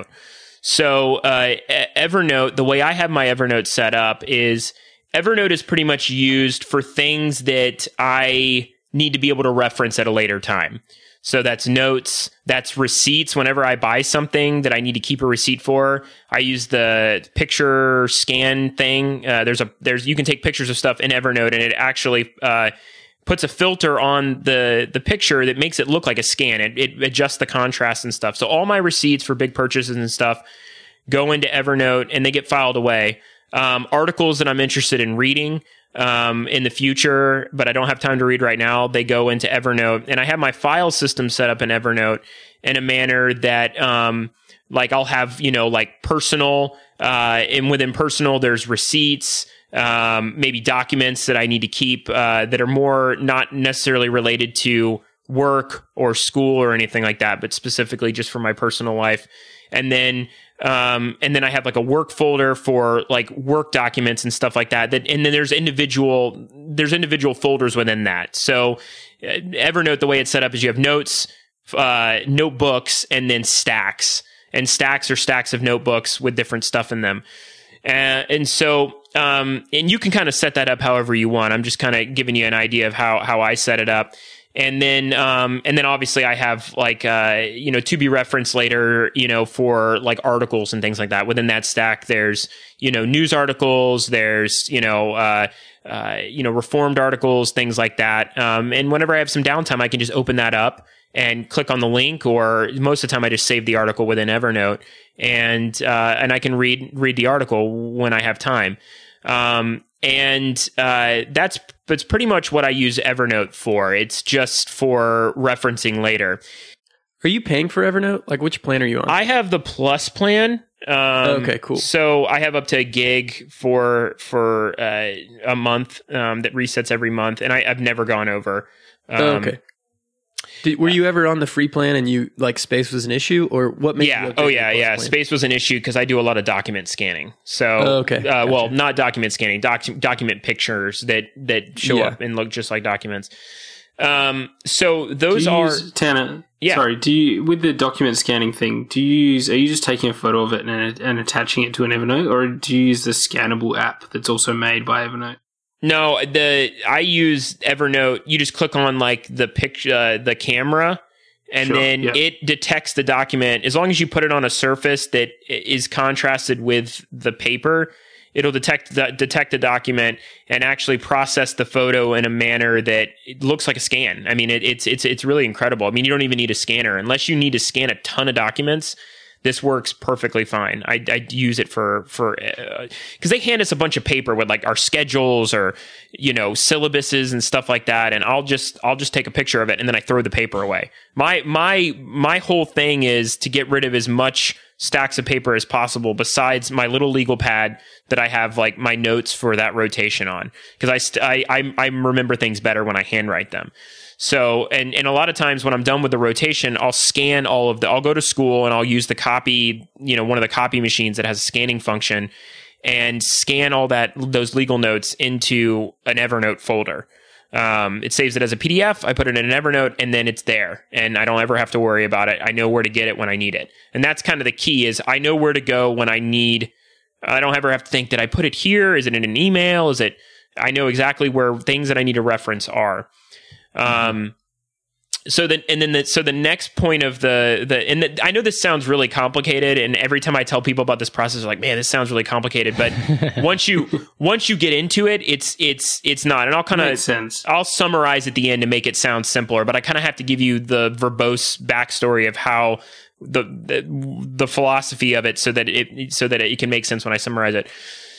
So uh, Evernote, the way I have my Evernote set up is. Evernote is pretty much used for things that I need to be able to reference at a later time. So that's notes, that's receipts. Whenever I buy something that I need to keep a receipt for, I use the picture scan thing. Uh, there's a there's you can take pictures of stuff in Evernote, and it actually uh, puts a filter on the the picture that makes it look like a scan. It, it adjusts the contrast and stuff. So all my receipts for big purchases and stuff go into Evernote, and they get filed away. Um, articles that I'm interested in reading um, in the future, but I don't have time to read right now, they go into Evernote. And I have my file system set up in Evernote in a manner that, um, like, I'll have, you know, like personal, uh, and within personal, there's receipts, um, maybe documents that I need to keep uh, that are more not necessarily related to work or school or anything like that, but specifically just for my personal life. And then Um, and then I have like a work folder for like work documents and stuff like that. That, and then there's individual, there's individual folders within that. So uh, Evernote, the way it's set up is you have notes, uh, notebooks, and then stacks. And stacks are stacks of notebooks with different stuff in them. Uh, and so, um, and you can kind of set that up however you want. I'm just kind of giving you an idea of how, how I set it up. And then, um, and then obviously I have like, uh, you know, to be referenced later, you know, for like articles and things like that. Within that stack, there's, you know, news articles, there's, you know, uh, uh, you know, reformed articles, things like that. Um, and whenever I have some downtime, I can just open that up and click on the link, or most of the time I just save the article within Evernote, and, uh, and I can read, read the article when I have time. Um, and, uh, that's, that's pretty much what I use Evernote for. It's just for referencing later. Are you paying for Evernote? Like, which plan are you on? I have the Plus plan. Um, okay, cool. So I have up to a gig for, for, uh, a month, um, that resets every month, and I, I've never gone over. Um, oh, okay. Did, were you ever on the free plan and you like space was an issue, or what made yeah. you Oh yeah, yeah. plan? Space was an issue because I do a lot of document scanning. So, oh, okay. Uh, Gotcha. Well, not document scanning, doc- document pictures that, that show Yeah. up and look just like documents. Um, so those do you are use, Tanner. Yeah. Sorry. Do you with the document scanning thing? Do you use? Are you just taking a photo of it and, and attaching it to an Evernote, or do you use the scannable app that's also made by Evernote? No, the I use Evernote. You just click on like the picture, uh, the camera, and Sure, then yep. it detects the document. As long as you put it on a surface that is contrasted with the paper, it'll detect the detect the document and actually process the photo in a manner that it looks like a scan. I mean, it, it's it's it's really incredible. I mean, you don't even need a scanner unless you need to scan a ton of documents. This works perfectly fine. I, I use it for for because uh, they hand us a bunch of paper with like our schedules or you know syllabuses and stuff like that, and I'll just I'll just take a picture of it and then I throw the paper away. My my my whole thing is to get rid of as much stacks of paper as possible. Besides my little legal pad that I have like my notes for that rotation on, because I, st- I I I remember things better when I handwrite them. So, and, and a lot of times when I'm done with the rotation, I'll scan all of the, I'll go to school and I'll use the copy, you know, one of the copy machines that has a scanning function and scan all that, those legal notes into an Evernote folder. Um, it saves it as a P D F. I put it in an Evernote and then it's there and I don't ever have to worry about it. I know where to get it when I need it. And that's kind of the key is I know where to go when I need, I don't ever have to think, did I put it here? Is it in an email? Is it, I know exactly where things that I need to reference are. Um, so then, and then the, so the next point of the, the, and the, I know this sounds really complicated and every time I tell people about this process, they're like, man, this sounds really complicated. But once you, once you get into it, it's, it's, it's not. And I'll kind of, I'll summarize at the end to make it sound simpler, but I kind of have to give you the verbose backstory of how the, the, the philosophy of it so that it, so that it can make sense when I summarize it.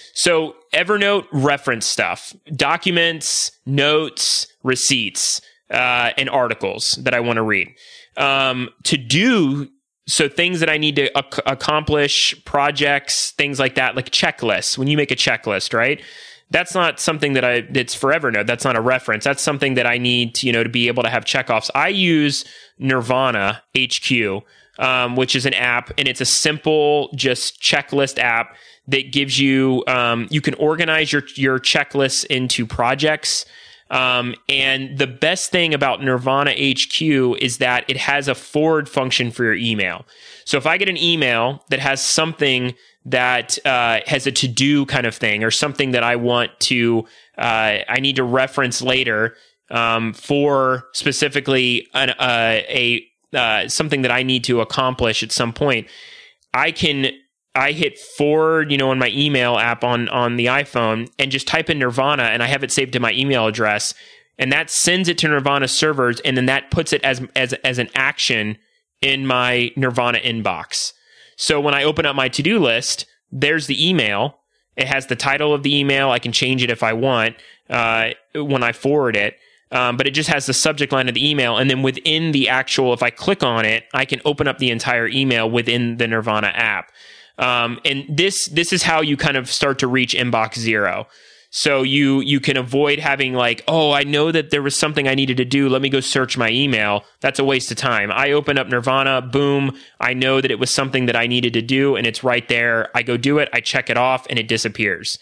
So Evernote reference stuff, documents, notes, receipts, uh, and articles that I want to read. Um, to do, so things that I need to ac- accomplish, projects, things like that, like checklists. When you make a checklist, right? That's not something that I, it's for Evernote. That's not a reference. That's something that I need to, you know, to be able to have checkoffs. I use Nirvana H Q, um, which is an app, and it's a simple, just checklist app that gives you, um, you can organize your, your checklists into projects. Um, and the best thing about Nirvana H Q is that it has a forward function for your email. So if I get an email that has something that, uh, has a to-do kind of thing or something that I want to, uh, I need to reference later, um, for specifically an, uh, a, uh, something that I need to accomplish at some point, I can, I hit forward, you know, on my email app on, on the iPhone and just type in Nirvana and I have it saved to my email address and that sends it to Nirvana servers and then that puts it as, as, as an action in my Nirvana inbox. So when I open up my to-do list, there's the email. It has the title of the email. I can change it if I want, uh, when I forward it. Um, but it just has the subject line of the email. And then within the actual, if I click on it, I can open up the entire email within the Nirvana app. Um, and this, this is how you kind of start to reach inbox zero. So you, you can avoid having like, oh, I know that there was something I needed to do. Let me go search my email. That's a waste of time. I open up Nirvana, boom. I know that it was something that I needed to do and it's right there. I go do it. I check it off and it disappears.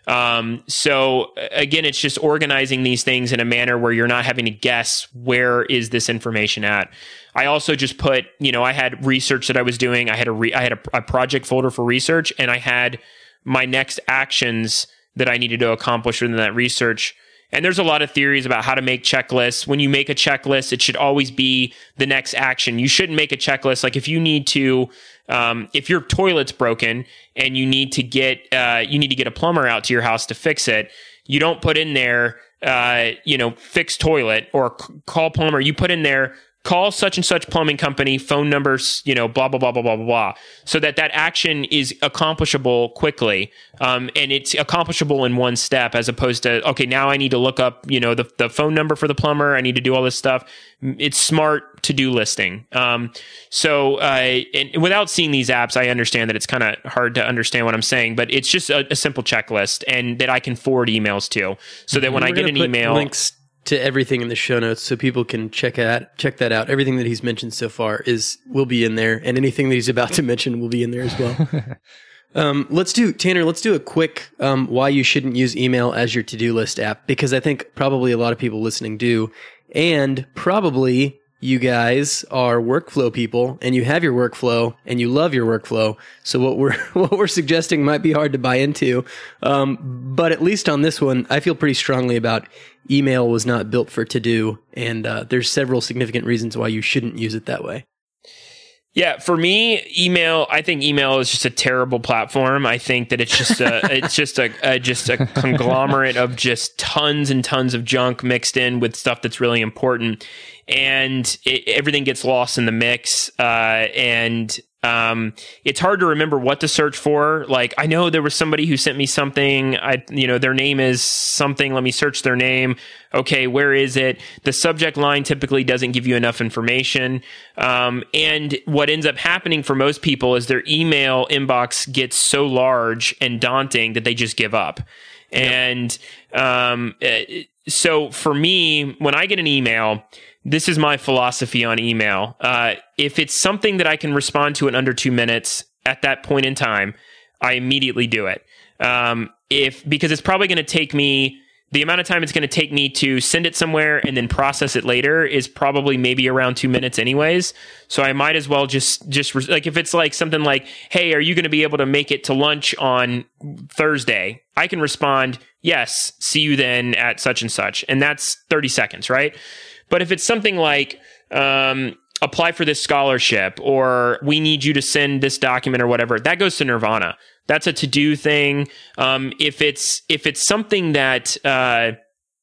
Um, so again, it's just organizing these things in a manner where you're not having to guess where is this information at. I also just put, you know, I had research that I was doing. I had a re- I had a, a project folder for research, and I had my next actions that I needed to accomplish within that research. And there's a lot of theories about how to make checklists. When you make a checklist, it should always be the next action. You shouldn't make a checklist. Like if you need to, um, if your toilet's broken and you need to get, uh, you need to get a plumber out to your house to fix it, you don't put in there, uh, you know, fix toilet or c- call plumber. You put in there, call such and such plumbing company, phone numbers, you know, blah, blah, blah, blah, blah, blah, blah, so that that action is accomplishable quickly. Um, and it's accomplishable in one step as opposed to, okay, now I need to look up, you know, the, the phone number for the plumber. I need to do all this stuff. It's smart to-do listing. Um, so, uh, and without seeing these apps, I understand that it's kind of hard to understand what I'm saying, but it's just a, a simple checklist and that I can forward emails to so that when We're I get an put email, links to everything in the show notes so people can check out check that out. Everything that he's mentioned so far is will be in there, and anything that he's about to mention will be in there as well. um, let's do Tanner. Let's do a quick um, why you shouldn't use email as your to-do list app, because I think probably a lot of people listening do, And probably you guys are workflow people and you have your workflow and you love your workflow. So what we're what we're suggesting might be hard to buy into. Um, but at least on this one, I feel pretty strongly about email was not built for to-do. And uh, there's several significant reasons why you shouldn't use it that way. Yeah, for me, email. I think email is just a terrible platform. I think that it's just a, it's just a, a just a conglomerate of just tons and tons of junk mixed in with stuff that's really important, and it, everything gets lost in the mix. Uh, and um, it's hard to remember what to search for. Like, I know there was somebody who sent me something. I, you know, their name is something. Let me search their name. Okay, where is it? The subject line typically doesn't give you enough information. Um, and what ends up happening for most people is their email inbox gets so large and daunting that they just give up. And um, so for me, when I get an email, this is my philosophy on email. Uh, if it's something that I can respond to in under two minutes at that point in time, I immediately do it. Um, if because it's probably going to take me, the amount of time it's going to take me to send it somewhere and then process it later is probably maybe around two minutes anyways. So I might as well just, just like, if it's like something like, hey, are you going to be able to make it to lunch on Thursday? I can respond, yes, see you then at such and such. And that's thirty seconds, right? But if it's something like, um, apply for this scholarship, or we need you to send this document or whatever, that goes to Nirvana. That's a to-do thing. Um, if it's if it's something that uh,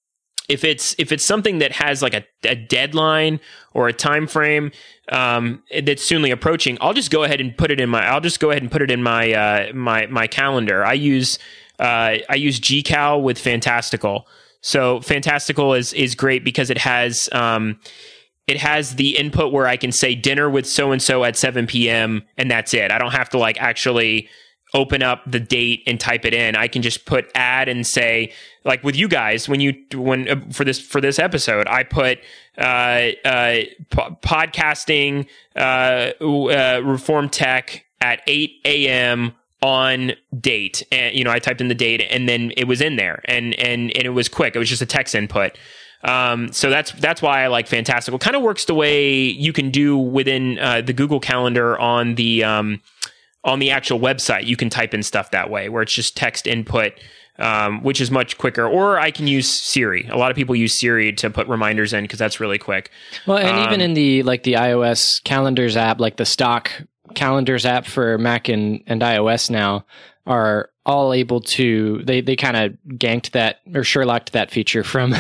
if it's if it's something that has like a, a deadline or a time frame um, that's soonly approaching, I'll just go ahead and put it in my. I'll just go ahead and put it in my uh, my my calendar. I use uh, I use Gcal with Fantastical. So Fantastical is is great because it has. Um, It has the input where I can say dinner with so-and-so at seven p.m. and that's it. I don't have to like actually open up the date and type it in. I can just put add and say, like with you guys, when you, when, uh, for this, for this episode, I put, uh, uh, po- podcasting, uh, uh, Reform Tech at eight a.m. on date. And, you know, I typed in the date and then it was in there and, and, and it was quick. It was just a text input. Um, so that's, that's why I like Fantastical. Kind of works the way you can do within, uh, the Google Calendar on the, um, on the actual website. You can type in stuff that way where it's just text input, um, which is much quicker. Or I can use Siri. A lot of people use Siri to put reminders in because that's really quick. Well, and um, even in the, like the iOS calendars app, like the stock calendars app for Mac and, and iOS now are all able to, they, they kind of ganked that or Sherlocked that feature from,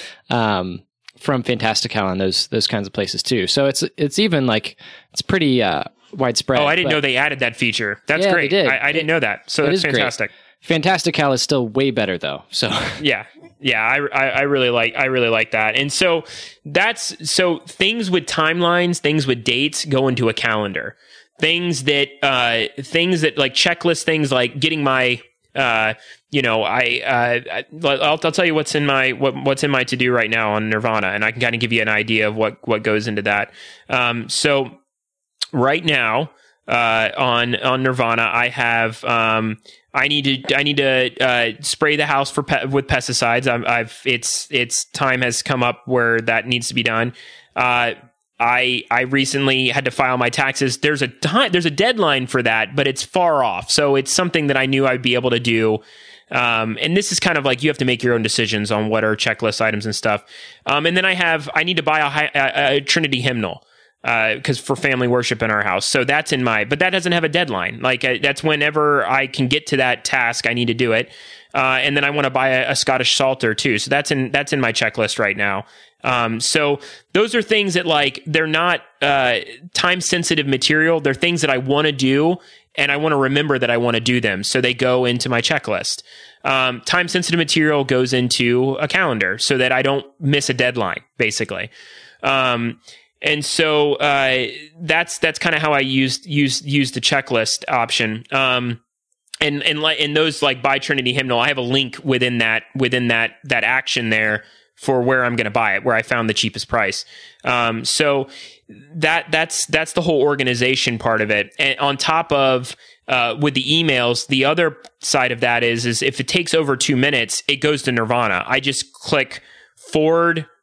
um, from Fantastical and those, those kinds of places too. So it's, it's even like, it's pretty, uh, widespread. Oh, I didn't but, know they added that feature. That's yeah, great. They did. I, I didn't know that. So it that's is fantastic. Great. Fantastical is still way better though. So yeah, yeah, I, I, I really like, I really like that. And so that's, so things with timelines, things with dates go into a calendar. Things that, uh, things that like checklist things like getting my, uh, you know, I, uh, I'll, I'll tell you what's in my, what, what's in my to do right now on Nirvana, and I can kind of give you an idea of what, what goes into that. Um, so right now, uh, on, on Nirvana, I have, um, I need to, I need to, uh, spray the house for, pe- with pesticides. I'm, I've, it's, it's time has come up where that needs to be done. Uh, I I recently had to file my taxes. There's a time, there's a deadline for that, but it's far off. So it's something that I knew I'd be able to do. Um, and this is kind of like you have to make your own decisions on what are checklist items and stuff. Um, and then I have I need to buy a, a, a Trinity hymnal because uh, for family worship in our house. So that's in my, but that doesn't have a deadline. Like uh, that's whenever I can get to that task, I need to do it. Uh, and then I want to buy a, a Scottish Psalter too. So that's in that's in my checklist right now. Um, so those are things that like, they're not, uh, time sensitive material. They're things that I want to do and I want to remember that I want to do them. So they go into my checklist. Um, time sensitive material goes into a calendar so that I don't miss a deadline, basically. Um, and so, uh, that's, that's kind of how I used, use, use the checklist option. Um, and, and like, in those like buy Trinity hymnal, I have a link within that, within that, that action there for where I'm going to buy it, where I found the cheapest price. Um, so that that's that's the whole organization part of it. And on top of uh, with the emails, the other side of that is is if it takes over two minutes, it goes to Nirvana. I just click forward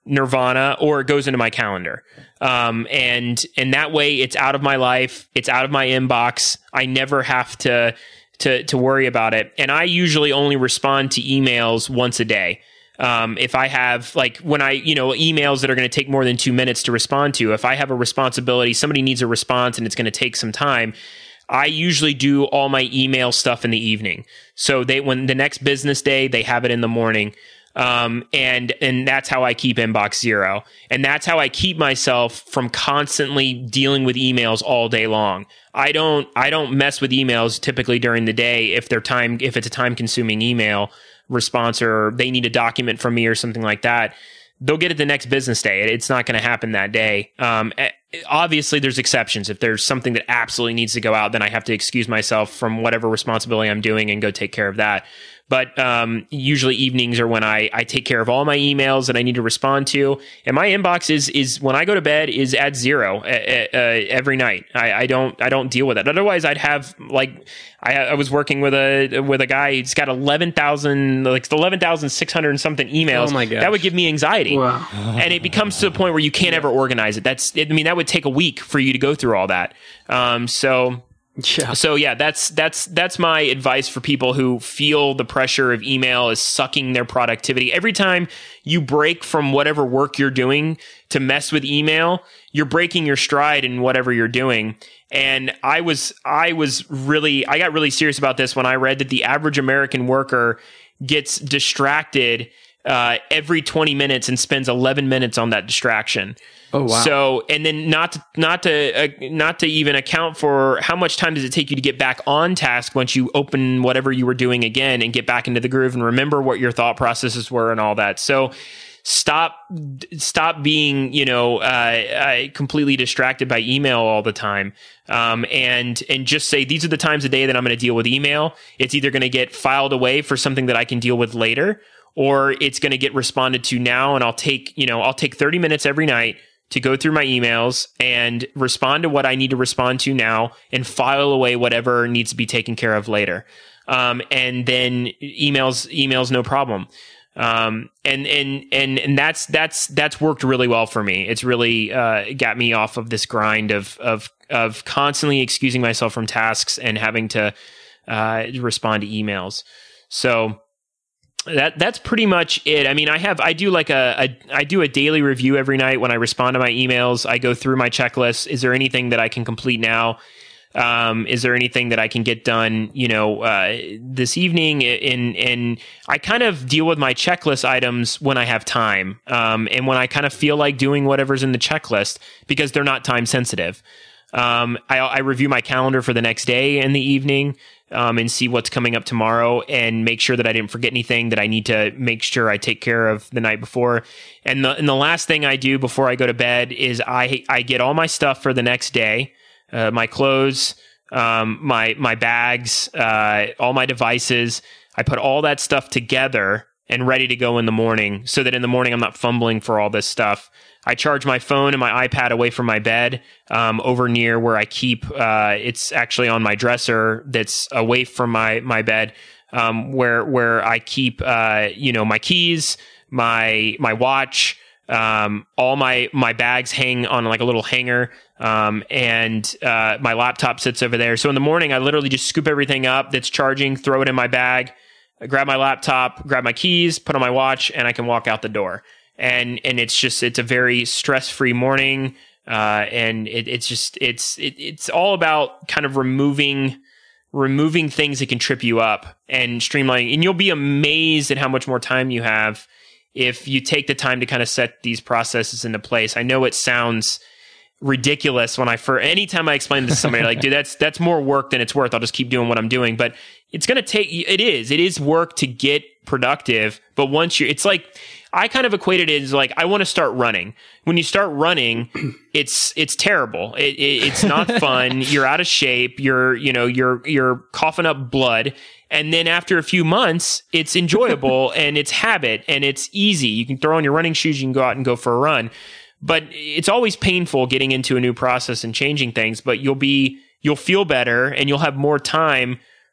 nirvana, or it goes into my calendar. Um, and, and that way it's out of my life. It's out of my inbox. I never have to, to, to worry about it. And I usually only respond to emails once a day. Um, if I have like when I, you know, emails that are going to take more than two minutes to respond to, if I have a responsibility, somebody needs a response and it's going to take some time, I usually do all my email stuff in the evening. So they, when the next business day, they have it in the morning. Um, and, and that's how I keep inbox zero. And that's how I keep myself from constantly dealing with emails all day long. I don't, I don't mess with emails typically during the day if they're time, if it's a time consuming email response or they need a document from me or something like that. They'll get it the next business day. It's not going to happen that day. Um, obviously there's exceptions. If there's something that absolutely needs to go out, then I have to excuse myself from whatever responsibility I'm doing and go take care of that. But um, usually evenings are when I, I take care of all my emails that I need to respond to. And my inbox is is when I go to bed is at zero uh, uh, every night. I, I don't I don't deal with it. Otherwise, I'd have like I, I was working with a with a guy. He's got eleven thousand like eleven thousand six hundred and something emails. Oh my gosh. That would give me anxiety. Wow. And it becomes to the point where you can't ever organize it. That's I mean that would take a week for you to go through all that. Um, so. Yeah. So yeah, that's that's that's my advice for people who feel the pressure of email is sucking their productivity. Every time you break from whatever work you're doing to mess with email, you're breaking your stride in whatever you're doing. And I was I was really I got really serious about this when I read that the average American worker gets distracted uh, every twenty minutes and spends eleven minutes on that distraction. Oh wow! So, and then not to, not to uh, not to even account for how much time does it take you to get back on task once you open whatever you were doing again and get back into the groove and remember what your thought processes were and all that. So, stop stop being you know uh, uh, completely distracted by email all the time, um, and and just say these are the times a day that I'm going to deal with email. It's either going to get filed away for something that I can deal with later, or it's going to get responded to now, and I'll take you know I'll take thirty minutes every night to go through my emails and respond to what I need to respond to now and file away whatever needs to be taken care of later. Um, and then emails, emails, no problem. Um, and, and, and, and that's, that's, that's worked really well for me. It's really, uh, got me off of this grind of, of, of constantly excusing myself from tasks and having to, uh, respond to emails. So, That that's pretty much it. I mean, I have I do like a, a I do a daily review every night when I respond to my emails. I go through my checklist. Is there anything that I can complete now? Um, is there anything that I can get done, you know, uh, this evening? And and I kind of deal with my checklist items when I have time, um, and when I kind of feel like doing whatever's in the checklist because they're not time sensitive. Um, I, I review my calendar for the next day in the evening. Um, and see what's coming up tomorrow and make sure that I didn't forget anything that I need to make sure I take care of the night before. And the, and the last thing I do before I go to bed is I, I get all my stuff for the next day, uh, my clothes, um, my, my bags, uh, all my devices. I put all that stuff together and ready to go in the morning so that in the morning I'm not fumbling for all this stuff. I charge my phone and my iPad away from my bed, um, over near where I keep, uh, it's actually on my dresser that's away from my, my bed, um, where, where I keep, uh, you know, my keys, my, my watch, um, all my, my bags hang on like a little hanger, um, and, uh, my laptop sits over there. So in the morning, I literally just scoop everything up that's charging, throw it in my bag, grab my laptop, grab my keys, put on my watch, and I can walk out the door. And, and it's just, it's a very stress-free morning. Uh, and it, it's just, it's, it, it's all about kind of removing, removing things that can trip you up and streamlining. And you'll be amazed at how much more time you have if you take the time to kind of set these processes into place. I know it sounds ridiculous when I first, anytime I explain this to somebody, like, dude, that's, that's more work than it's worth. I'll just keep doing what I'm doing. But it's going to take, it is, it is work to get productive. But once you're, it's like, I kind of equated it as like, I want to start running. When you start running, it's, it's terrible. It, it, it's not fun. You're out of shape. You're, you know, you're, you're coughing up blood. And then after a few months, it's enjoyable and it's habit and it's easy. You can throw on your running shoes. You can go out and go for a run, but it's always painful getting into a new process and changing things, but you'll be, you'll feel better and you'll have more time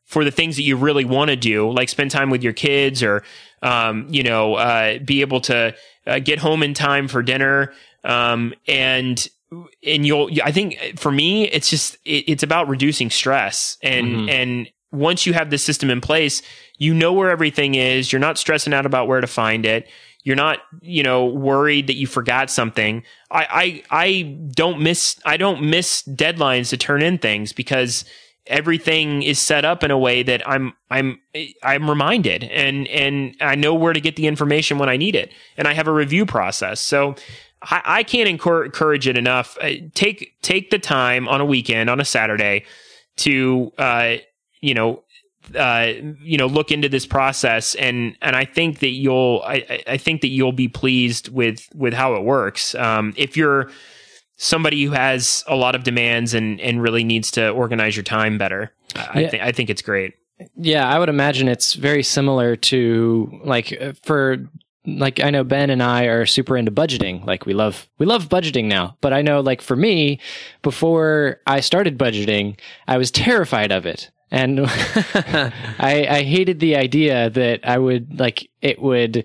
for the things that you really want to do, like spend time with your kids or, um, you know, uh, be able to uh, get home in time for dinner. Um, and, and you'll, I think for me, it's just, it, it's about reducing stress. And, mm-hmm. and once you have this system in place, you know where everything is. You're not stressing out about where to find it. You're not, you know, worried that you forgot something. I, I, I don't miss, I don't miss deadlines to turn in things because everything is set up in a way that I'm, I'm, I'm reminded and, and I know where to get the information when I need it. And I have a review process. So I, I can't encourage it enough. Take, take the time on a weekend, on a Saturday to, uh, you know, uh, you know, look into this process. And, and I think that you'll, I, I think that you'll be pleased with, with how it works. Um, if you're somebody who has a lot of demands and, and really needs to organize your time better, I yeah. think, I think it's great. Yeah. I would imagine it's very similar to like for, like, I know Ben and I are super into budgeting. Like we love, we love budgeting now, but I know like for me, before I started budgeting, I was terrified of it. And I, I hated the idea that I would like it would.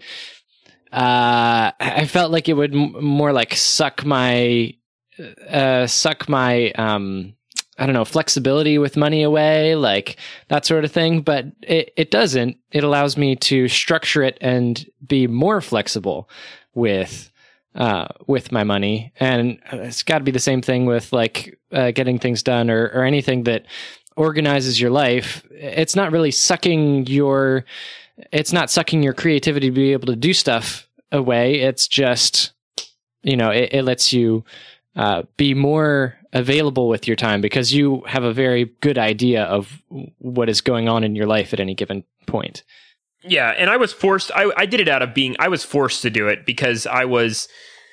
Uh, I felt like it would m- more like suck my, uh, suck my, um, I don't know, flexibility with money away, like that sort of thing. But it, it doesn't. It allows me to structure it and be more flexible with, uh, with my money. And it's got to be the same thing with like uh, getting things done or or anything that organizes your life. It's not really sucking your, it's not sucking your creativity to be able to do stuff away. It's just, you know, it, it lets you uh, be more available with your time because you have a very good idea of what is going on in your life at any given point. Yeah. And I was forced, I, I did it out of being, I was forced to do it because I was,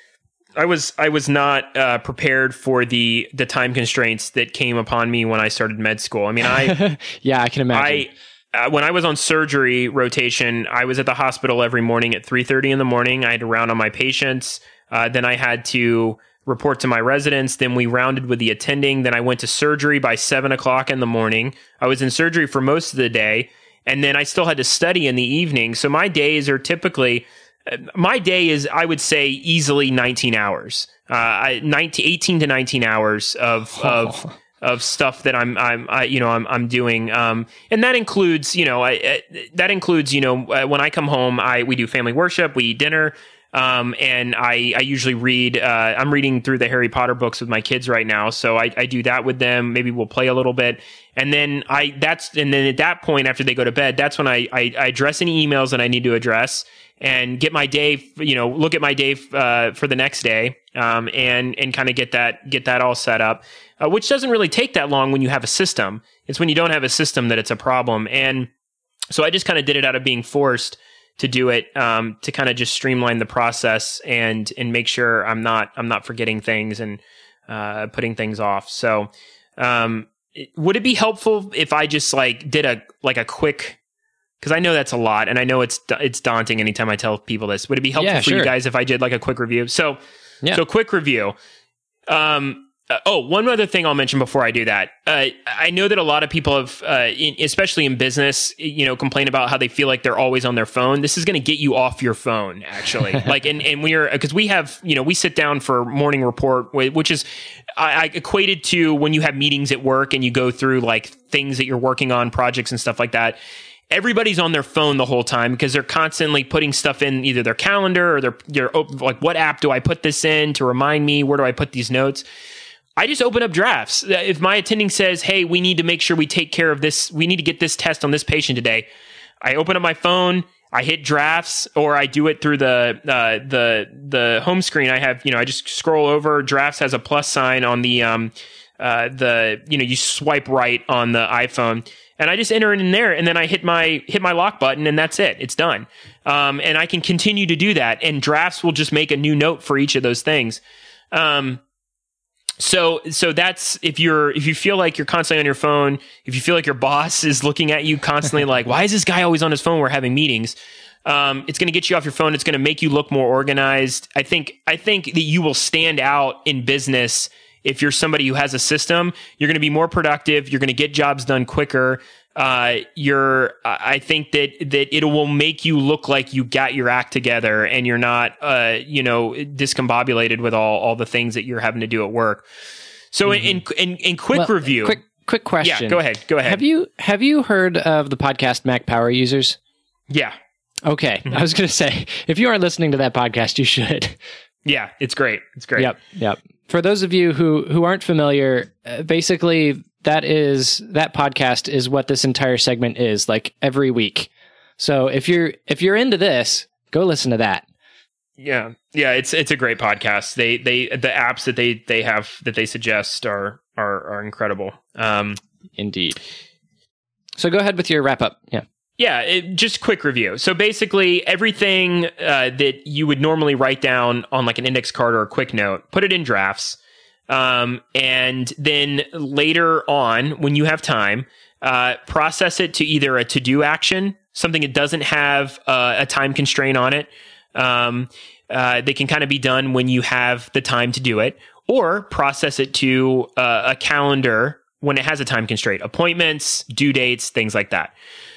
I was I was not uh, prepared for the the time constraints that came upon me when I started med school. I mean, I yeah, I can imagine. I uh, when I was on surgery rotation, I was at the hospital every morning at three thirty in the morning. I had to round on my patients. Uh, then I had to report to my residents. Then we rounded with the attending. Then I went to surgery by seven o'clock in the morning. I was in surgery for most of the day, and then I still had to study in the evening. So my days are typically. My day is, I would say, easily nineteen hours, uh, nineteen, eighteen to nineteen hours of, of, of stuff that I'm, I'm, I, you know, I'm, I'm doing. Um, and that includes, you know, I, I, that includes, you know, uh, when I come home, I, we do family worship, we eat dinner. Um, and I, I usually read, uh, I'm reading through the Harry Potter books with my kids right now. So I, I do that with them. Maybe we'll play a little bit. And then I, that's, and then at that point, after they go to bed, that's when I, I, I address any emails that I need to address and get my day, you know, look at my day, uh, for the next day, um, and, and kind of get that, get that all set up, uh, which doesn't really take that long when you have a system. It's when you don't have a system that it's a problem. And so I just kind of did it out of being forced to do it, um, to kind of just streamline the process and, and make sure I'm not, I'm not forgetting things and, uh, putting things off. So, um, it, would it be helpful if I just like did a, like a quick, cause I know that's a lot and I know it's, it's daunting anytime I tell people this. Would it be helpful yeah, for sure. you guys if I did like a quick review? So, yeah. so quick review. Um, Uh, oh, one other thing I'll mention before I do that. Uh, I know that a lot of people have, uh, in, especially in business, you know, complain about how they feel like they're always on their phone. This is going to get you off your phone, actually. like, and, and when you're, because we have, you know, we sit down for morning report, which is, I, I equated to when you have meetings at work and you go through like things that you're working on, projects and stuff like that. Everybody's on their phone the whole time because they're constantly putting stuff in either their calendar or their, their, like, what app do I put this in to remind me? Where do I put these notes? I just open up drafts. If my attending says, hey, we need to make sure we take care of this, we need to get this test on this patient today, I open up my phone, I hit drafts, or I do it through the uh, the the home screen. I have, you know, I just scroll over. Drafts has a plus sign on the um uh the you know you swipe right on the iPhone, and I just enter it in there, and then I hit my hit my lock button, and that's it. It's done. Um, and I can continue to do that, and drafts will just make a new note for each of those things. Um. So, so that's, if you're, if you feel like you're constantly on your phone, if you feel like your boss is looking at you constantly like, why is this guy always on his phone? We're having meetings. Um, it's going to get you off your phone. It's going to make you look more organized. I think, I think that you will stand out in business if you're somebody who has a system. You're going to be more productive. You're going to get jobs done quicker. uh, you're, I think that, that it will make you look like you got your act together and you're not, uh, you know, discombobulated with all, all the things that you're having to do at work. So mm-hmm. in, in, in quick well, review, quick, quick question. Yeah, go ahead. Go ahead. Have you, have you heard of the podcast Mac Power Users? Yeah. Okay. Mm-hmm. I was going to say, if you aren't listening to that podcast, you should. Yeah, it's great. It's great. Yep. Yep. For those of you who, who aren't familiar, uh, basically that is, that podcast is what this entire segment is, like every week. So if you're, if you're into this, go listen to that. Yeah. Yeah. It's, it's a great podcast. They, they, the apps that they, they have that they suggest are, are, are incredible. Um, Indeed. So go ahead with your wrap up. Yeah. Yeah, it, just quick review. So basically, everything uh, that you would normally write down on like an index card or a quick note, put it in drafts. Um, and then later on, when you have time, uh, process it to either a to-do action, something that doesn't have uh, a time constraint on it. Um, uh, they can kind of be done when you have the time to do it, or process it to uh, a calendar when it has a time constraint, appointments, due dates, things like that.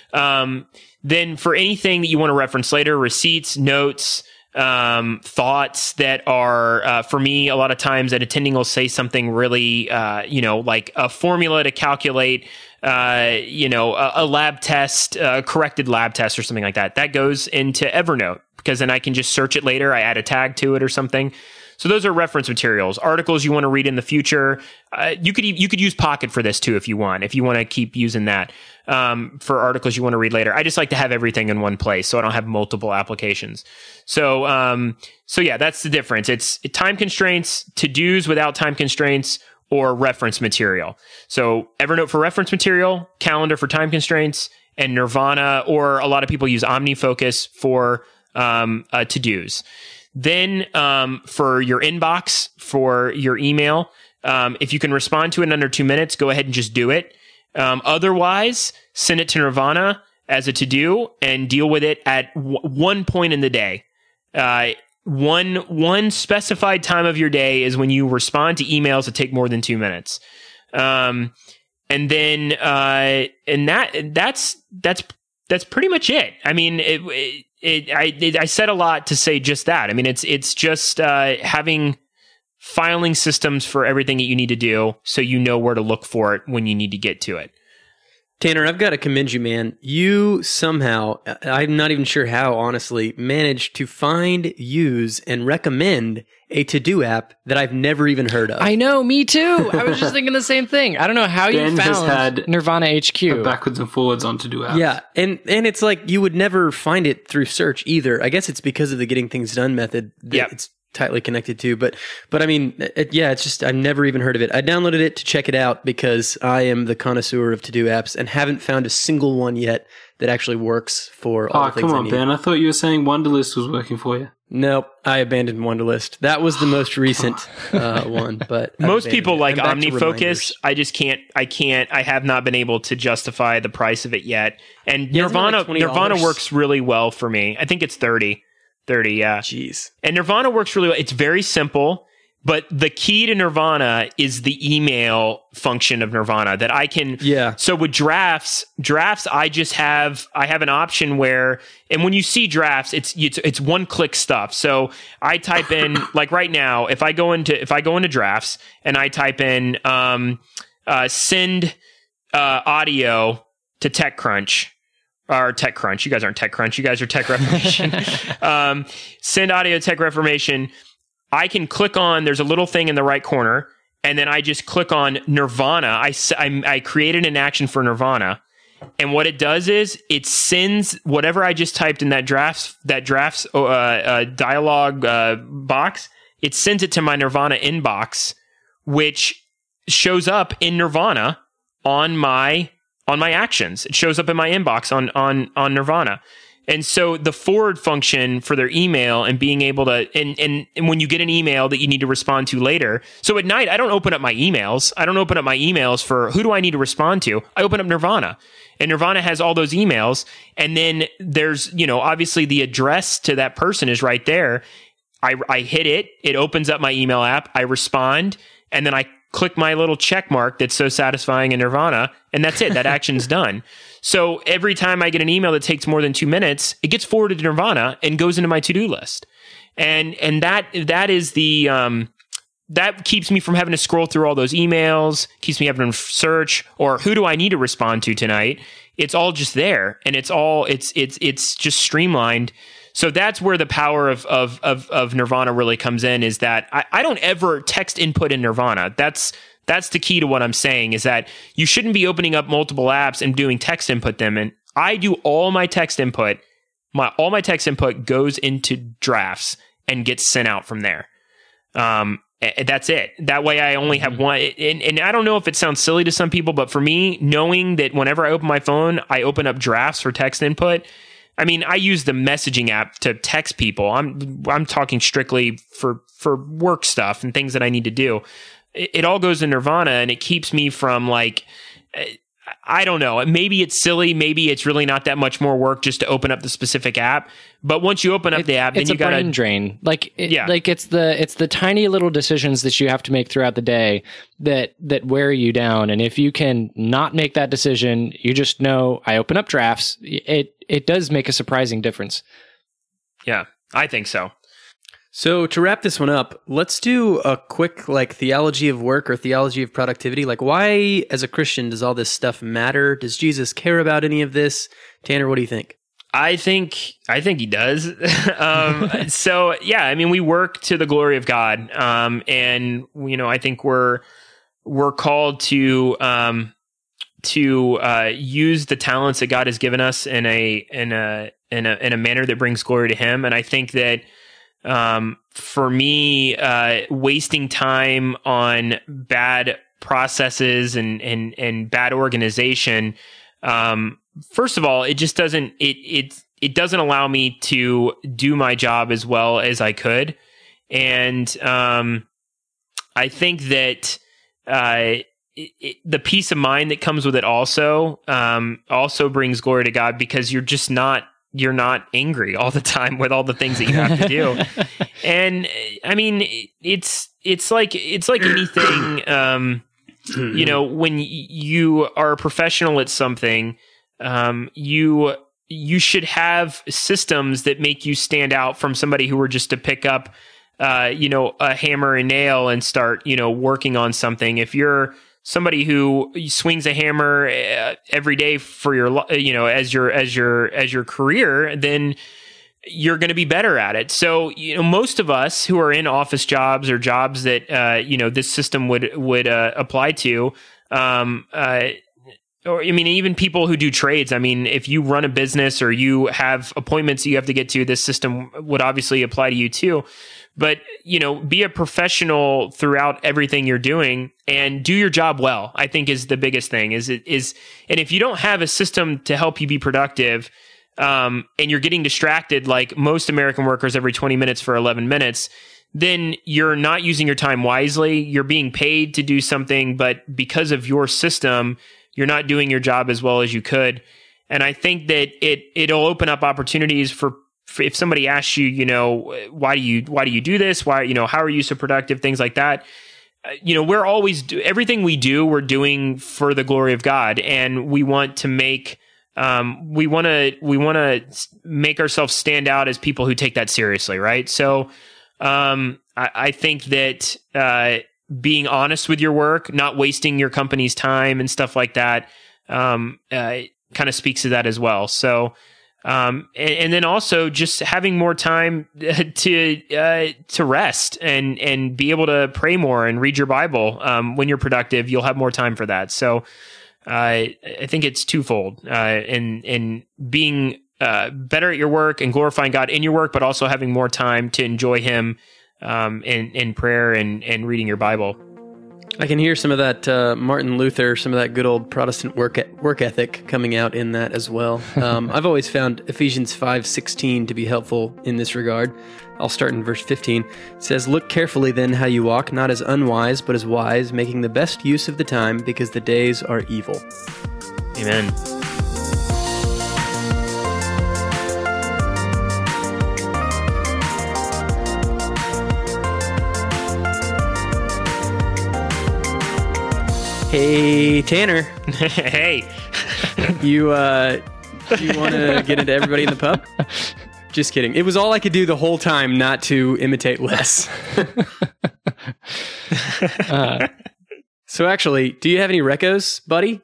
Um, then for anything that you want to reference later, receipts, notes, um, thoughts that are, uh, for me, a lot of times an attending will say something really, uh, you know, like a formula to calculate, uh, you know, a, a lab test, a corrected lab test or something like that. That goes into Evernote because then I can just search it later. I add a tag to it or something. So those are reference materials, articles you want to read in the future. Uh, you could you could use Pocket for this too if you want. If you want to keep using that um, for articles you want to read later. I just like to have everything in one place so I don't have multiple applications. So um, so yeah, that's the difference. It's time constraints, to-dos without time constraints, or reference material. So Evernote for reference material, calendar for time constraints, and Nirvana, or a lot of people use OmniFocus for um, uh, to-dos. Then um, for your inbox, for your email, um, if you can respond to it in under two minutes, go ahead and just do it. Um, otherwise, send it to Nirvana as a to-do and deal with it at w- one point in the day. Uh, one one specified time of your day is when you respond to emails that take more than two minutes. Um, and then uh, and that that's that's that's pretty much it. I mean, it. it It, I it, I said a lot to say just that. I mean, it's it's just uh, having filing systems for everything that you need to do, so you know where to look for it when you need to get to it. Tanner, I've got to commend you, man. You somehow, I'm not even sure how, honestly, managed to find, use, and recommend a to-do app that I've never even heard of. I know, me too. I was just thinking the same thing. I don't know how Ben you has found had Nirvana H Q. backwards and forwards on to-do apps. Yeah, and, and it's like you would never find it through search either. I guess it's because of the getting things done method that Yep. it's tightly connected to. But, but I mean, it, yeah, it's just, I've never even heard of it. I downloaded it to check it out because I am the connoisseur of to-do apps and haven't found a single one yet that actually works for all Oh, the things come I on, need. Ben. I thought you were saying Wunderlist was working for you. Nope, I abandoned Wunderlist. That was the most recent uh, one, but I've Most abandoned people it. like I'm back to OmniFocus. reminders. I just can't. I can't. I have not been able to justify the price of it yet. And Yeah, isn't it Nirvana, like twenty dollars? Nirvana works really well for me. I think it's thirty. thirty, yeah. Jeez. And Nirvana works really well. It's very simple, but the key to Nirvana is the email function of Nirvana that I can. Yeah. So with drafts, drafts, I just have, I have an option where, and when you see drafts, it's, it's, it's one click stuff. So I type in, like right now, if I go into, if I go into drafts and I type in, um, uh, send, uh, audio to TechCrunch, or TechCrunch. You guys aren't TechCrunch. You guys are Tech Reformation. um, send audio to Tech Reformation. I can click on, there's a little thing in the right corner, and then I just click on Nirvana. I, I, I created an action for Nirvana. And what it does is it sends whatever I just typed in that drafts, that drafts uh, uh, dialogue uh, box. It sends it to my Nirvana inbox, which shows up in Nirvana on my on my actions. It shows up in my inbox on on on Nirvana. And so the forward function for their email and being able to, and, and, and when you get an email that you need to respond to later. So at night, I don't open up my emails. I don't open up my emails for who do I need to respond to? I open up Nirvana. And Nirvana has all those emails. And then there's, you know, obviously the address to that person is right there. I, I hit it. It opens up my email app. I respond. And then I click my little check mark that's so satisfying in Nirvana, and that's it. That action's done. So every time I get an email that takes more than two minutes, it gets forwarded to Nirvana and goes into my to-do list. And and that that is the um, that keeps me from having to scroll through all those emails, keeps me having to search, or who do I need to respond to tonight? It's all just there, and it's all it's it's it's just streamlined. So that's where the power of of of, of Nirvana really comes in. Is that I, I don't ever text input in Nirvana. That's That's the key to what I'm saying, is that you shouldn't be opening up multiple apps and doing text input them. And I do all my text input, my all my text input goes into drafts and gets sent out from there. Um, that's it. That way I only have one. And, and I don't know if it sounds silly to some people, but for me, knowing that whenever I open my phone, I open up drafts for text input. I mean, I use the messaging app to text people. I'm I'm talking strictly for for work stuff and things that I need to do. It all goes in Nirvana, and it keeps me from, like, I don't know. Maybe it's silly. Maybe it's really not that much more work just to open up the specific app. But once you open up it, the app, then you got to brain drain. Like, it, yeah. like it's the it's the tiny little decisions that you have to make throughout the day that that wear you down. And if you can not make that decision, you just know I open up drafts. It it does make a surprising difference. Yeah, I think so. So to wrap this one up, let's do a quick like theology of work or theology of productivity. Like, why as a Christian does all this stuff matter? Does Jesus care about any of this? Tanner, what do you think? I think I think he does. um, so yeah, I mean, we work to the glory of God, um, and you know, I think we're we're called to um, to uh, use the talents that God has given us in a in a in a in a manner that brings glory to Him. And I think that. Um, for me, uh, wasting time on bad processes and, and, and bad organization, um, first of all, it just doesn't, it, it, it doesn't allow me to do my job as well as I could. And, um, I think that, uh, it, it, the peace of mind that comes with it also, um, also brings glory to God, because you're just not, you're not angry all the time with all the things that you have to do. And I mean, it's, it's like, it's like anything, um, you know, when you are a professional at something, um, you, you should have systems that make you stand out from somebody who were just to pick up, uh, you know, a hammer and nail and start, you know, working on something. If you're somebody who swings a hammer uh, every day for your, you know, as your, as your, as your career, then you're going to be better at it. So, you know, most of us who are in office jobs or jobs that, uh, you know, this system would, would, uh, apply to, um, uh, or, I mean, even people who do trades. I mean, if you run a business or you have appointments that you have to get to, this system would obviously apply to you too. But, you know, be a professional throughout everything you're doing and do your job well, I think is the biggest thing is it is. And if you don't have a system to help you be productive, um, and you're getting distracted like most American workers every twenty minutes for eleven minutes, then you're not using your time wisely. You're being paid to do something, but because of your system, you're not doing your job as well as you could. And I think that it, it'll open up opportunities for, for if somebody asks you, you know, why do you, why do you do this? Why, you know, how are you so productive? Things like that. Uh, you know, we're always, do, everything we do, we're doing for the glory of God. And we want to make, um, we want to, we want to make ourselves stand out as people who take that seriously. Right. So, um, I, I think that, uh, being honest with your work, not wasting your company's time and stuff like that, um, uh, kind of speaks to that as well. So, um, and, and then also just having more time to uh, to rest and and be able to pray more and read your Bible. Um, when you're productive, you'll have more time for that. So, uh, I think it's twofold, uh, in in being uh, better at your work and glorifying God in your work, but also having more time to enjoy Him. Um, in, in prayer and, and reading your Bible. I can hear some of that uh, Martin Luther, some of that good old Protestant work e- work ethic coming out in that as well. Um, I've always found Ephesians five sixteen to be helpful in this regard. I'll start in verse fifteen. It says, "Look carefully then how you walk, not as unwise, but as wise, making the best use of the time, because the days are evil." Amen. Hey, Tanner. Hey. You, uh, you want to get into everybody in the pub? Just kidding. It was all I could do the whole time not to imitate Les. uh, so actually, do you have any recos, buddy?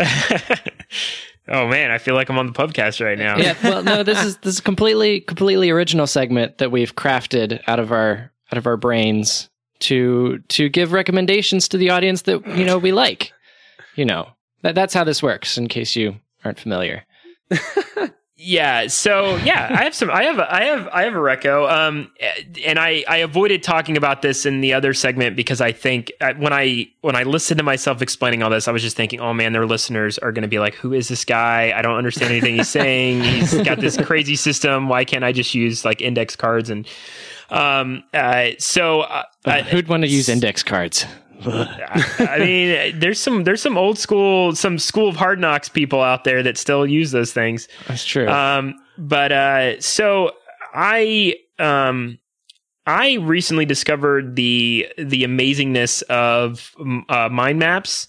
Oh man, I feel like I'm on the pubcast right now. Yeah, well, no, this is this is completely completely original segment that we've crafted out of our out of our brains to to give recommendations to the audience that, you know, we like. You know, that that's how this works, in case you aren't familiar. Yeah, so yeah, I have some I have a, I have I have a reco. Um and I I avoided talking about this in the other segment because I think when I when I listened to myself explaining all this, I was just thinking, "Oh man, their listeners are going to be like, who is this guy? I don't understand anything he's saying. He's got this crazy system. Why can't I just use like index cards?" And um uh so uh, uh, who'd want to use index cards? I mean, there's some there's some old school, some School of Hard Knocks people out there that still use those things. That's true. Um, but uh, so I um, I recently discovered the the amazingness of uh, mind maps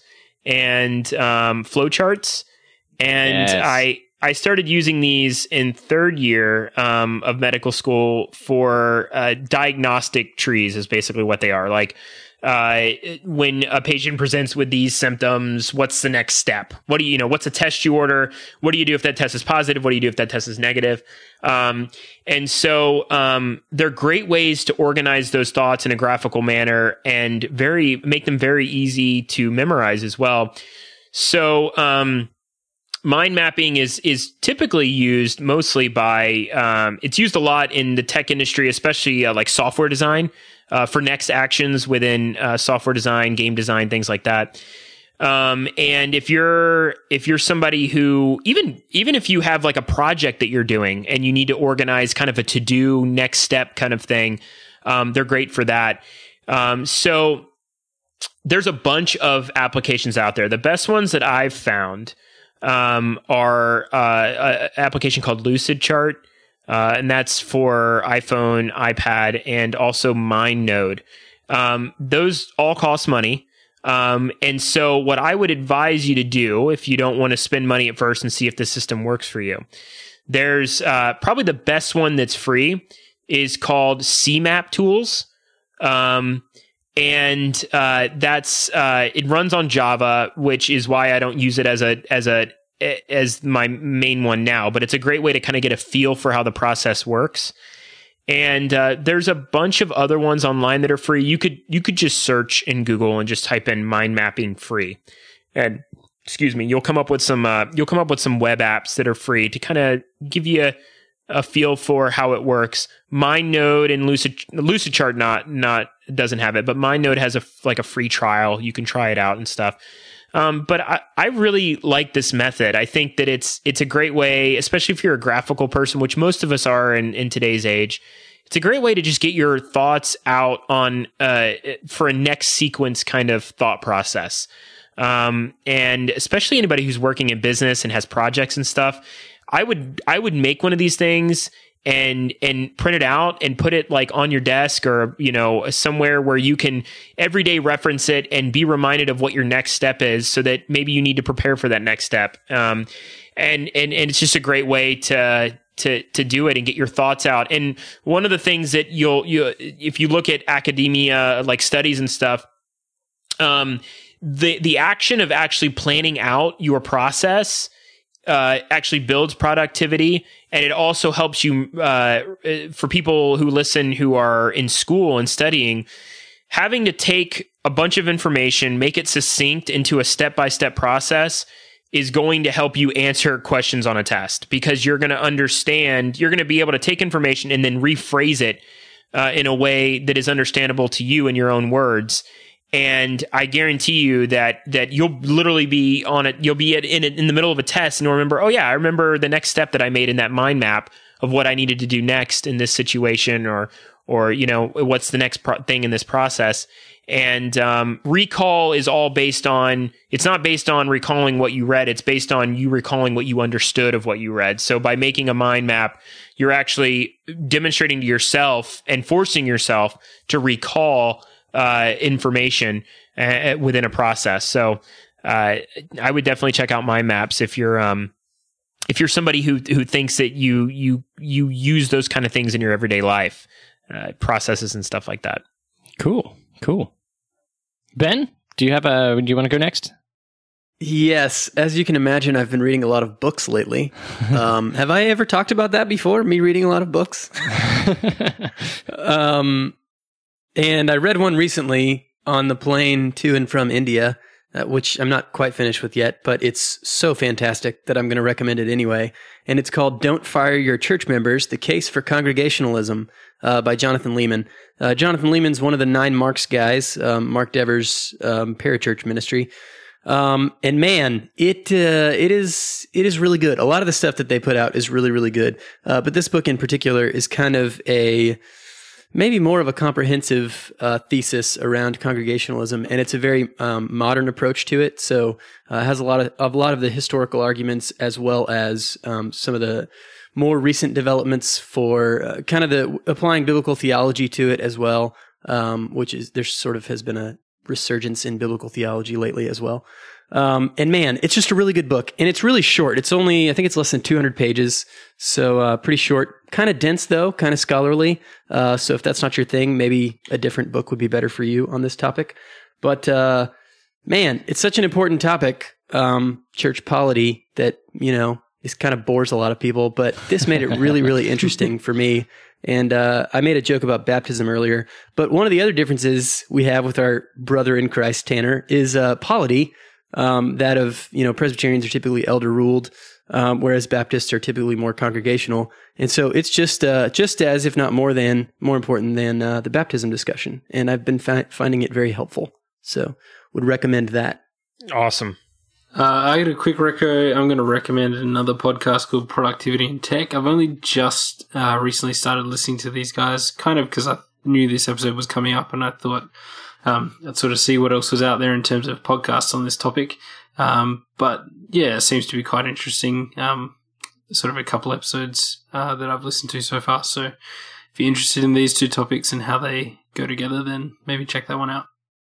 and um, flowcharts, and Yes. I I started using these in third year um, of medical school for uh, diagnostic trees. Is basically what they are. Like, Uh, when a patient presents with these symptoms, what's the next step? What do you, you know, what's a test you order? What do you do if that test is positive? What do you do if that test is negative? Um, and so, um, they're great ways to organize those thoughts in a graphical manner and very, make them very easy to memorize as well. So, um, mind mapping is is typically used mostly by, um, it's used a lot in the tech industry, especially uh, like software design. Uh, for next actions within uh, software design, game design, things like that. Um, and if you're if you're somebody who even even if you have like a project that you're doing and you need to organize kind of a to do next step kind of thing, um, they're great for that. Um, so there's a bunch of applications out there. The best ones that I've found um, are uh, an application called Lucidchart. Uh, and that's for iPhone, iPad, and also MindNode. Um, those all cost money. Um, and so what I would advise you to do if you don't want to spend money at first and see if the system works for you, there's uh, probably the best one that's free is called C MAP Tools. Um, and uh, that's uh, it runs on Java, which is why I don't use it as a as a as my main one now, but it's a great way to kind of get a feel for how the process works. And uh, there's a bunch of other ones online that are free. You could you could just search in Google and just type in mind mapping free, and excuse me, you'll come up with some uh, you'll come up with some web apps that are free to kind of give you a, a feel for how it works. MindNode and Lucid Lucidchart not not doesn't have it, but MindNode has a like a free trial. You can try it out and stuff. Um, but I, I really like this method. I think that it's it's a great way, especially if you're a graphical person, which most of us are in, in today's age. It's a great way to just get your thoughts out on uh, for a next sequence kind of thought process. Um, and especially anybody who's working in business and has projects and stuff, I would I would make one of these things and and print it out and put it like on your desk or, you know, somewhere where you can every day reference it and be reminded of what your next step is so that maybe you need to prepare for that next step. Um, and, and, and it's just a great way to, to, to do it and get your thoughts out. And one of the things that you'll, you, if you look at academia, like studies and stuff, um, the, the action of actually planning out your process Uh, actually builds productivity, and it also helps you uh, for people who listen who are in school and studying. Having to take a bunch of information, make it succinct into a step-by-step process is going to help you answer questions on a test, because you're going to understand, you're going to be able to take information and then rephrase it uh, in a way that is understandable to you in your own words. And I guarantee you that that you'll literally be on it. You'll be at, in in the middle of a test and you'll remember, oh yeah, I remember the next step that I made in that mind map of what I needed to do next in this situation, or or you know, what's the next pro- thing in this process. And um, recall is all based on. It's not based on recalling what you read. It's based on you recalling what you understood of what you read. So by making a mind map, you're actually demonstrating to yourself and forcing yourself to recall uh, information uh, within a process. So uh, I would definitely check out Mind Maps if you're um, if you're somebody who who thinks that you you you use those kind of things in your everyday life, uh, processes and stuff like that. Cool, cool. Ben, do you have a? Do you want to go next? Yes, as you can imagine, I've been reading a lot of books lately. Um, have I ever talked about that before? Me reading a lot of books? um, and I read one recently on the plane to and from India, uh, which I'm not quite finished with yet, but it's so fantastic that I'm going to recommend it anyway. And it's called Don't Fire Your Church Members, The Case for Congregationalism uh, by Jonathan Leeman. Uh, Jonathan Leeman's one of the nine Marks guys, um, Mark Dever's um, parachurch ministry. Um, and man, it, uh, it is, it is really good. A lot of the stuff that they put out is really, really good. Uh, but this book in particular is kind of a, maybe more of a comprehensive, uh, thesis around congregationalism. And it's a very, um, modern approach to it. So, uh, has a lot of, of, a lot of the historical arguments as well as, um, some of the more recent developments for uh, kind of the applying biblical theology to it as well. Um, which is, there sort of has been a resurgence in biblical theology lately as well. Um, and man, it's just a really good book, and it's really short. It's only, I think it's less than two hundred pages. So, uh, pretty short, kind of dense though, kind of scholarly. Uh, so if that's not your thing, maybe a different book would be better for you on this topic. But, uh, man, it's such an important topic, um, church polity, that, you know, this kind of bores a lot of people, but this made it really, really interesting for me. And uh, I made a joke about baptism earlier, but one of the other differences we have with our brother in Christ, Tanner, is uh, polity. Um, that of, you know, Presbyterians are typically elder ruled, um, whereas Baptists are typically more congregational. And so it's just uh, just as, if not more than, more important than uh, the baptism discussion. And I've been fi- finding it very helpful. So would recommend that. Awesome. Uh, I got a quick reco. I'm going to recommend another podcast called Productivity in Tech. I've only just uh, recently started listening to these guys, kind of because I knew this episode was coming up, and I thought um, I'd sort of see what else was out there in terms of podcasts on this topic. Um, but yeah, it seems to be quite interesting. Um, sort of a couple episodes uh, that I've listened to so far. So if you're interested in these two topics and how they go together, then maybe check that one out.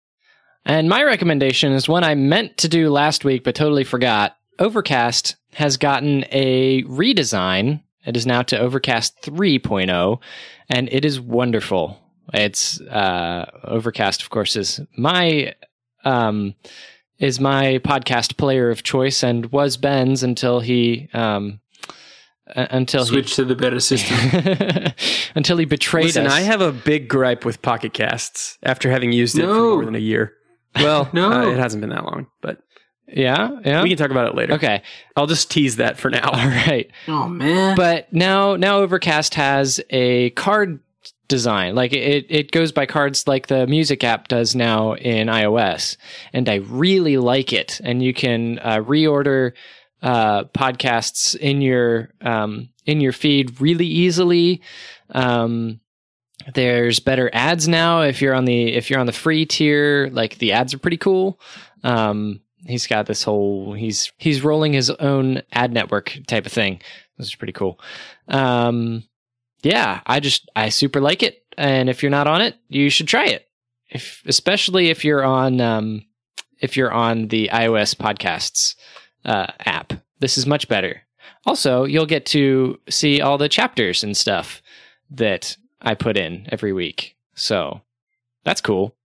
And my recommendation is one I meant to do last week but totally forgot. Overcast has gotten a redesign. It is now to Overcast three point oh, and it is wonderful. It's uh, Overcast, of course, is my um, is my podcast player of choice, and was Ben's until he um, uh, until switched he, to the better system until he betrayed Listen, us. I have a big gripe with Pocket Casts after having used it No. for more than a year. Well, No. uh, it hasn't been that long, but yeah, yeah. we can talk about it later. Okay, I'll just tease that for now. all right. Oh, man. But now, now Overcast has a card design. Like it, it goes by cards like the music app does now in iOS, and I really like it. And you can uh, reorder uh, podcasts in your um, in your feed really easily. Um, there's better ads now if you're on the if you're on the free tier. Like the ads are pretty cool. Um, he's got this whole he's he's rolling his own ad network type of thing. This is pretty cool. Um, yeah, I just I super like it, and if you're not on it, you should try it. If especially if you're on um, if you're on the iOS podcasts uh, app, this is much better. Also, you'll get to see all the chapters and stuff that I put in every week. So that's cool.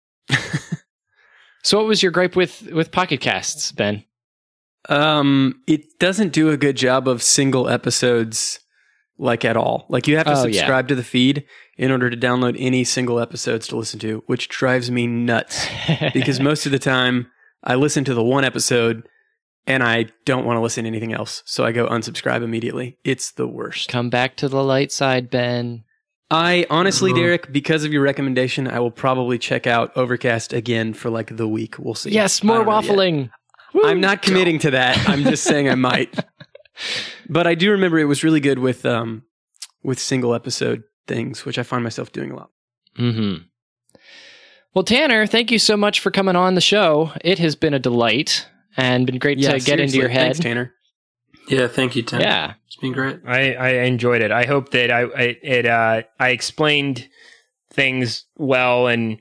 So what was your gripe with, with Pocket Casts, Ben? Um, it doesn't do a good job of single episodes, like at all. Like you have to Oh, subscribe yeah. to the feed in order to download any single episodes to listen to, which drives me nuts because most of the time I listen to the one episode and I don't want to listen to anything else. So I go unsubscribe immediately. It's the worst. Come back to the light side, Ben. I honestly, Uh-huh. Derek, because of your recommendation, I will probably check out Overcast again for like the week. We'll see. Yes, I more don't know yet. waffling. I'm not committing to that. I'm just saying I might. But I do remember it was really good with um with single episode things, which I find myself doing a lot. Mm-hmm. Well, Tanner, thank you so much for coming on the show. It has been a delight and been great Yeah, to get into seriously. your head. Thanks, Tanner. Yeah, thank you, Tim. Yeah. It's been great. I, I enjoyed it. I hope that I I- it uh, I explained things well, and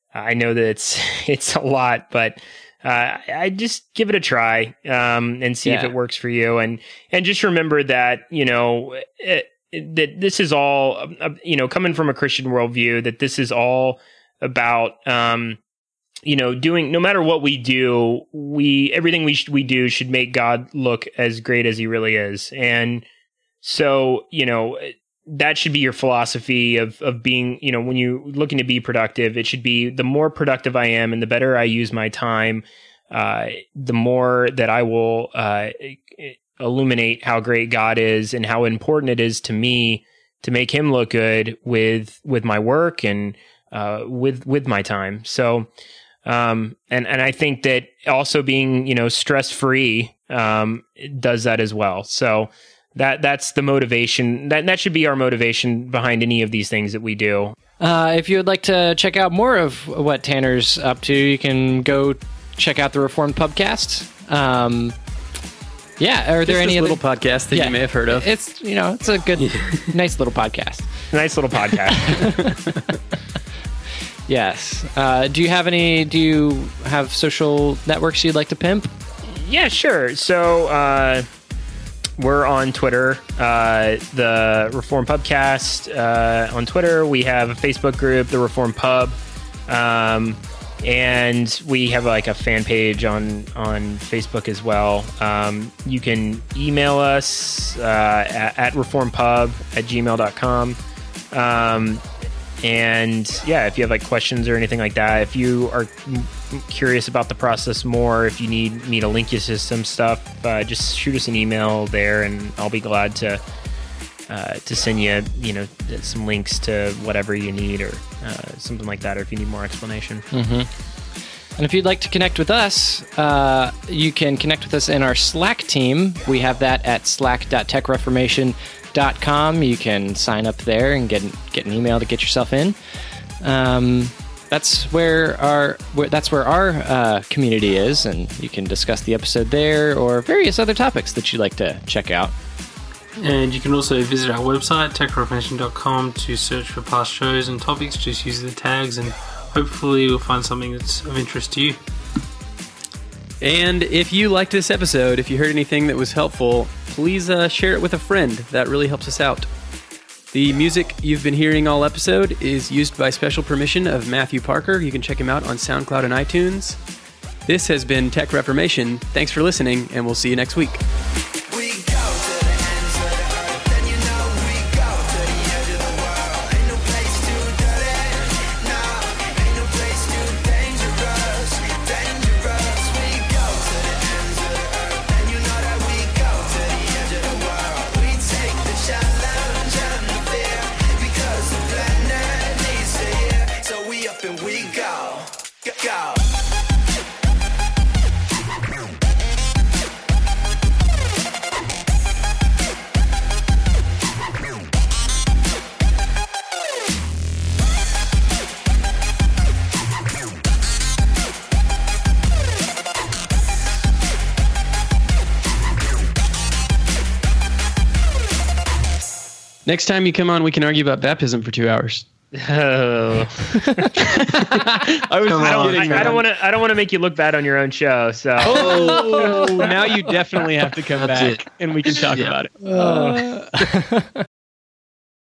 I know that it's it's a lot, but uh, I just give it a try um, and see Yeah. if it works for you. And and just remember that, you know, it, it, that this is all, uh, you know, coming from a Christian worldview, that this is all about, um, you know, doing, no matter what we do, we, everything we sh- we do should make God look as great as he really is. And so, you know, that should be your philosophy of, of being, you know, when you're looking to be productive, it should be the more productive I am and the better I use my time, uh, the more that I will, uh, illuminate how great God is and how important it is to me to make him look good with, with my work and, uh, with, with my time. So, um, and, and I think that also being, you know, stress free, um, does that as well. So that, that's the motivation that, that should be our motivation behind any of these things that we do. Uh, if you would like to check out more of what Tanner's up to, you can go check out the Reformed Pubcast. Um, yeah, are there Just any this other little podcast that Yeah. you may have heard of? It's, you know, it's a good, nice little podcast. Nice little podcast. Yes. Uh, do you have any? Do you have social networks you'd like to pimp? Yeah, sure. So uh, we're on Twitter, uh, the Reform Pubcast uh, on Twitter. We have a Facebook group, the Reform Pub, um, and we have like a fan page on on Facebook as well. Um, you can email us uh, at, at reformpub at gmail dot com. Um, and yeah, if you have like questions or anything like that, if you are m- curious about the process more, if you need me to link you to some stuff, uh, just shoot us an email there, and I'll be glad to uh, to send you, you know, some links to whatever you need or uh, something like that, or if you need more explanation. Mm-hmm. And if you'd like to connect with us, uh, you can connect with us in our Slack team. We have that at slack dot tech reformation dot com. You can sign up there and get get an email to get yourself in. Um, that's where our where, that's where our uh, community is, and you can discuss the episode there or various other topics that you'd like to check out. And you can also visit our website, tech reformation dot com, to search for past shows and topics. Just use the tags, and hopefully we'll find something that's of interest to you. And if you liked this episode, if you heard anything that was helpful, please uh, share it with a friend. That really helps us out. The music you've been hearing all episode is used by special permission of Matthew Parker. You can check him out on SoundCloud and iTunes. This has been Tech Reformation. Thanks for listening, and we'll see you next week. Next time you come on, we can argue about baptism for two hours. Oh, I was Come just on. kidding, I, I don't man. want to. I don't want to make you look bad on your own show. So. Oh, now you definitely have to come That's back, it. and we can talk Yeah. about it.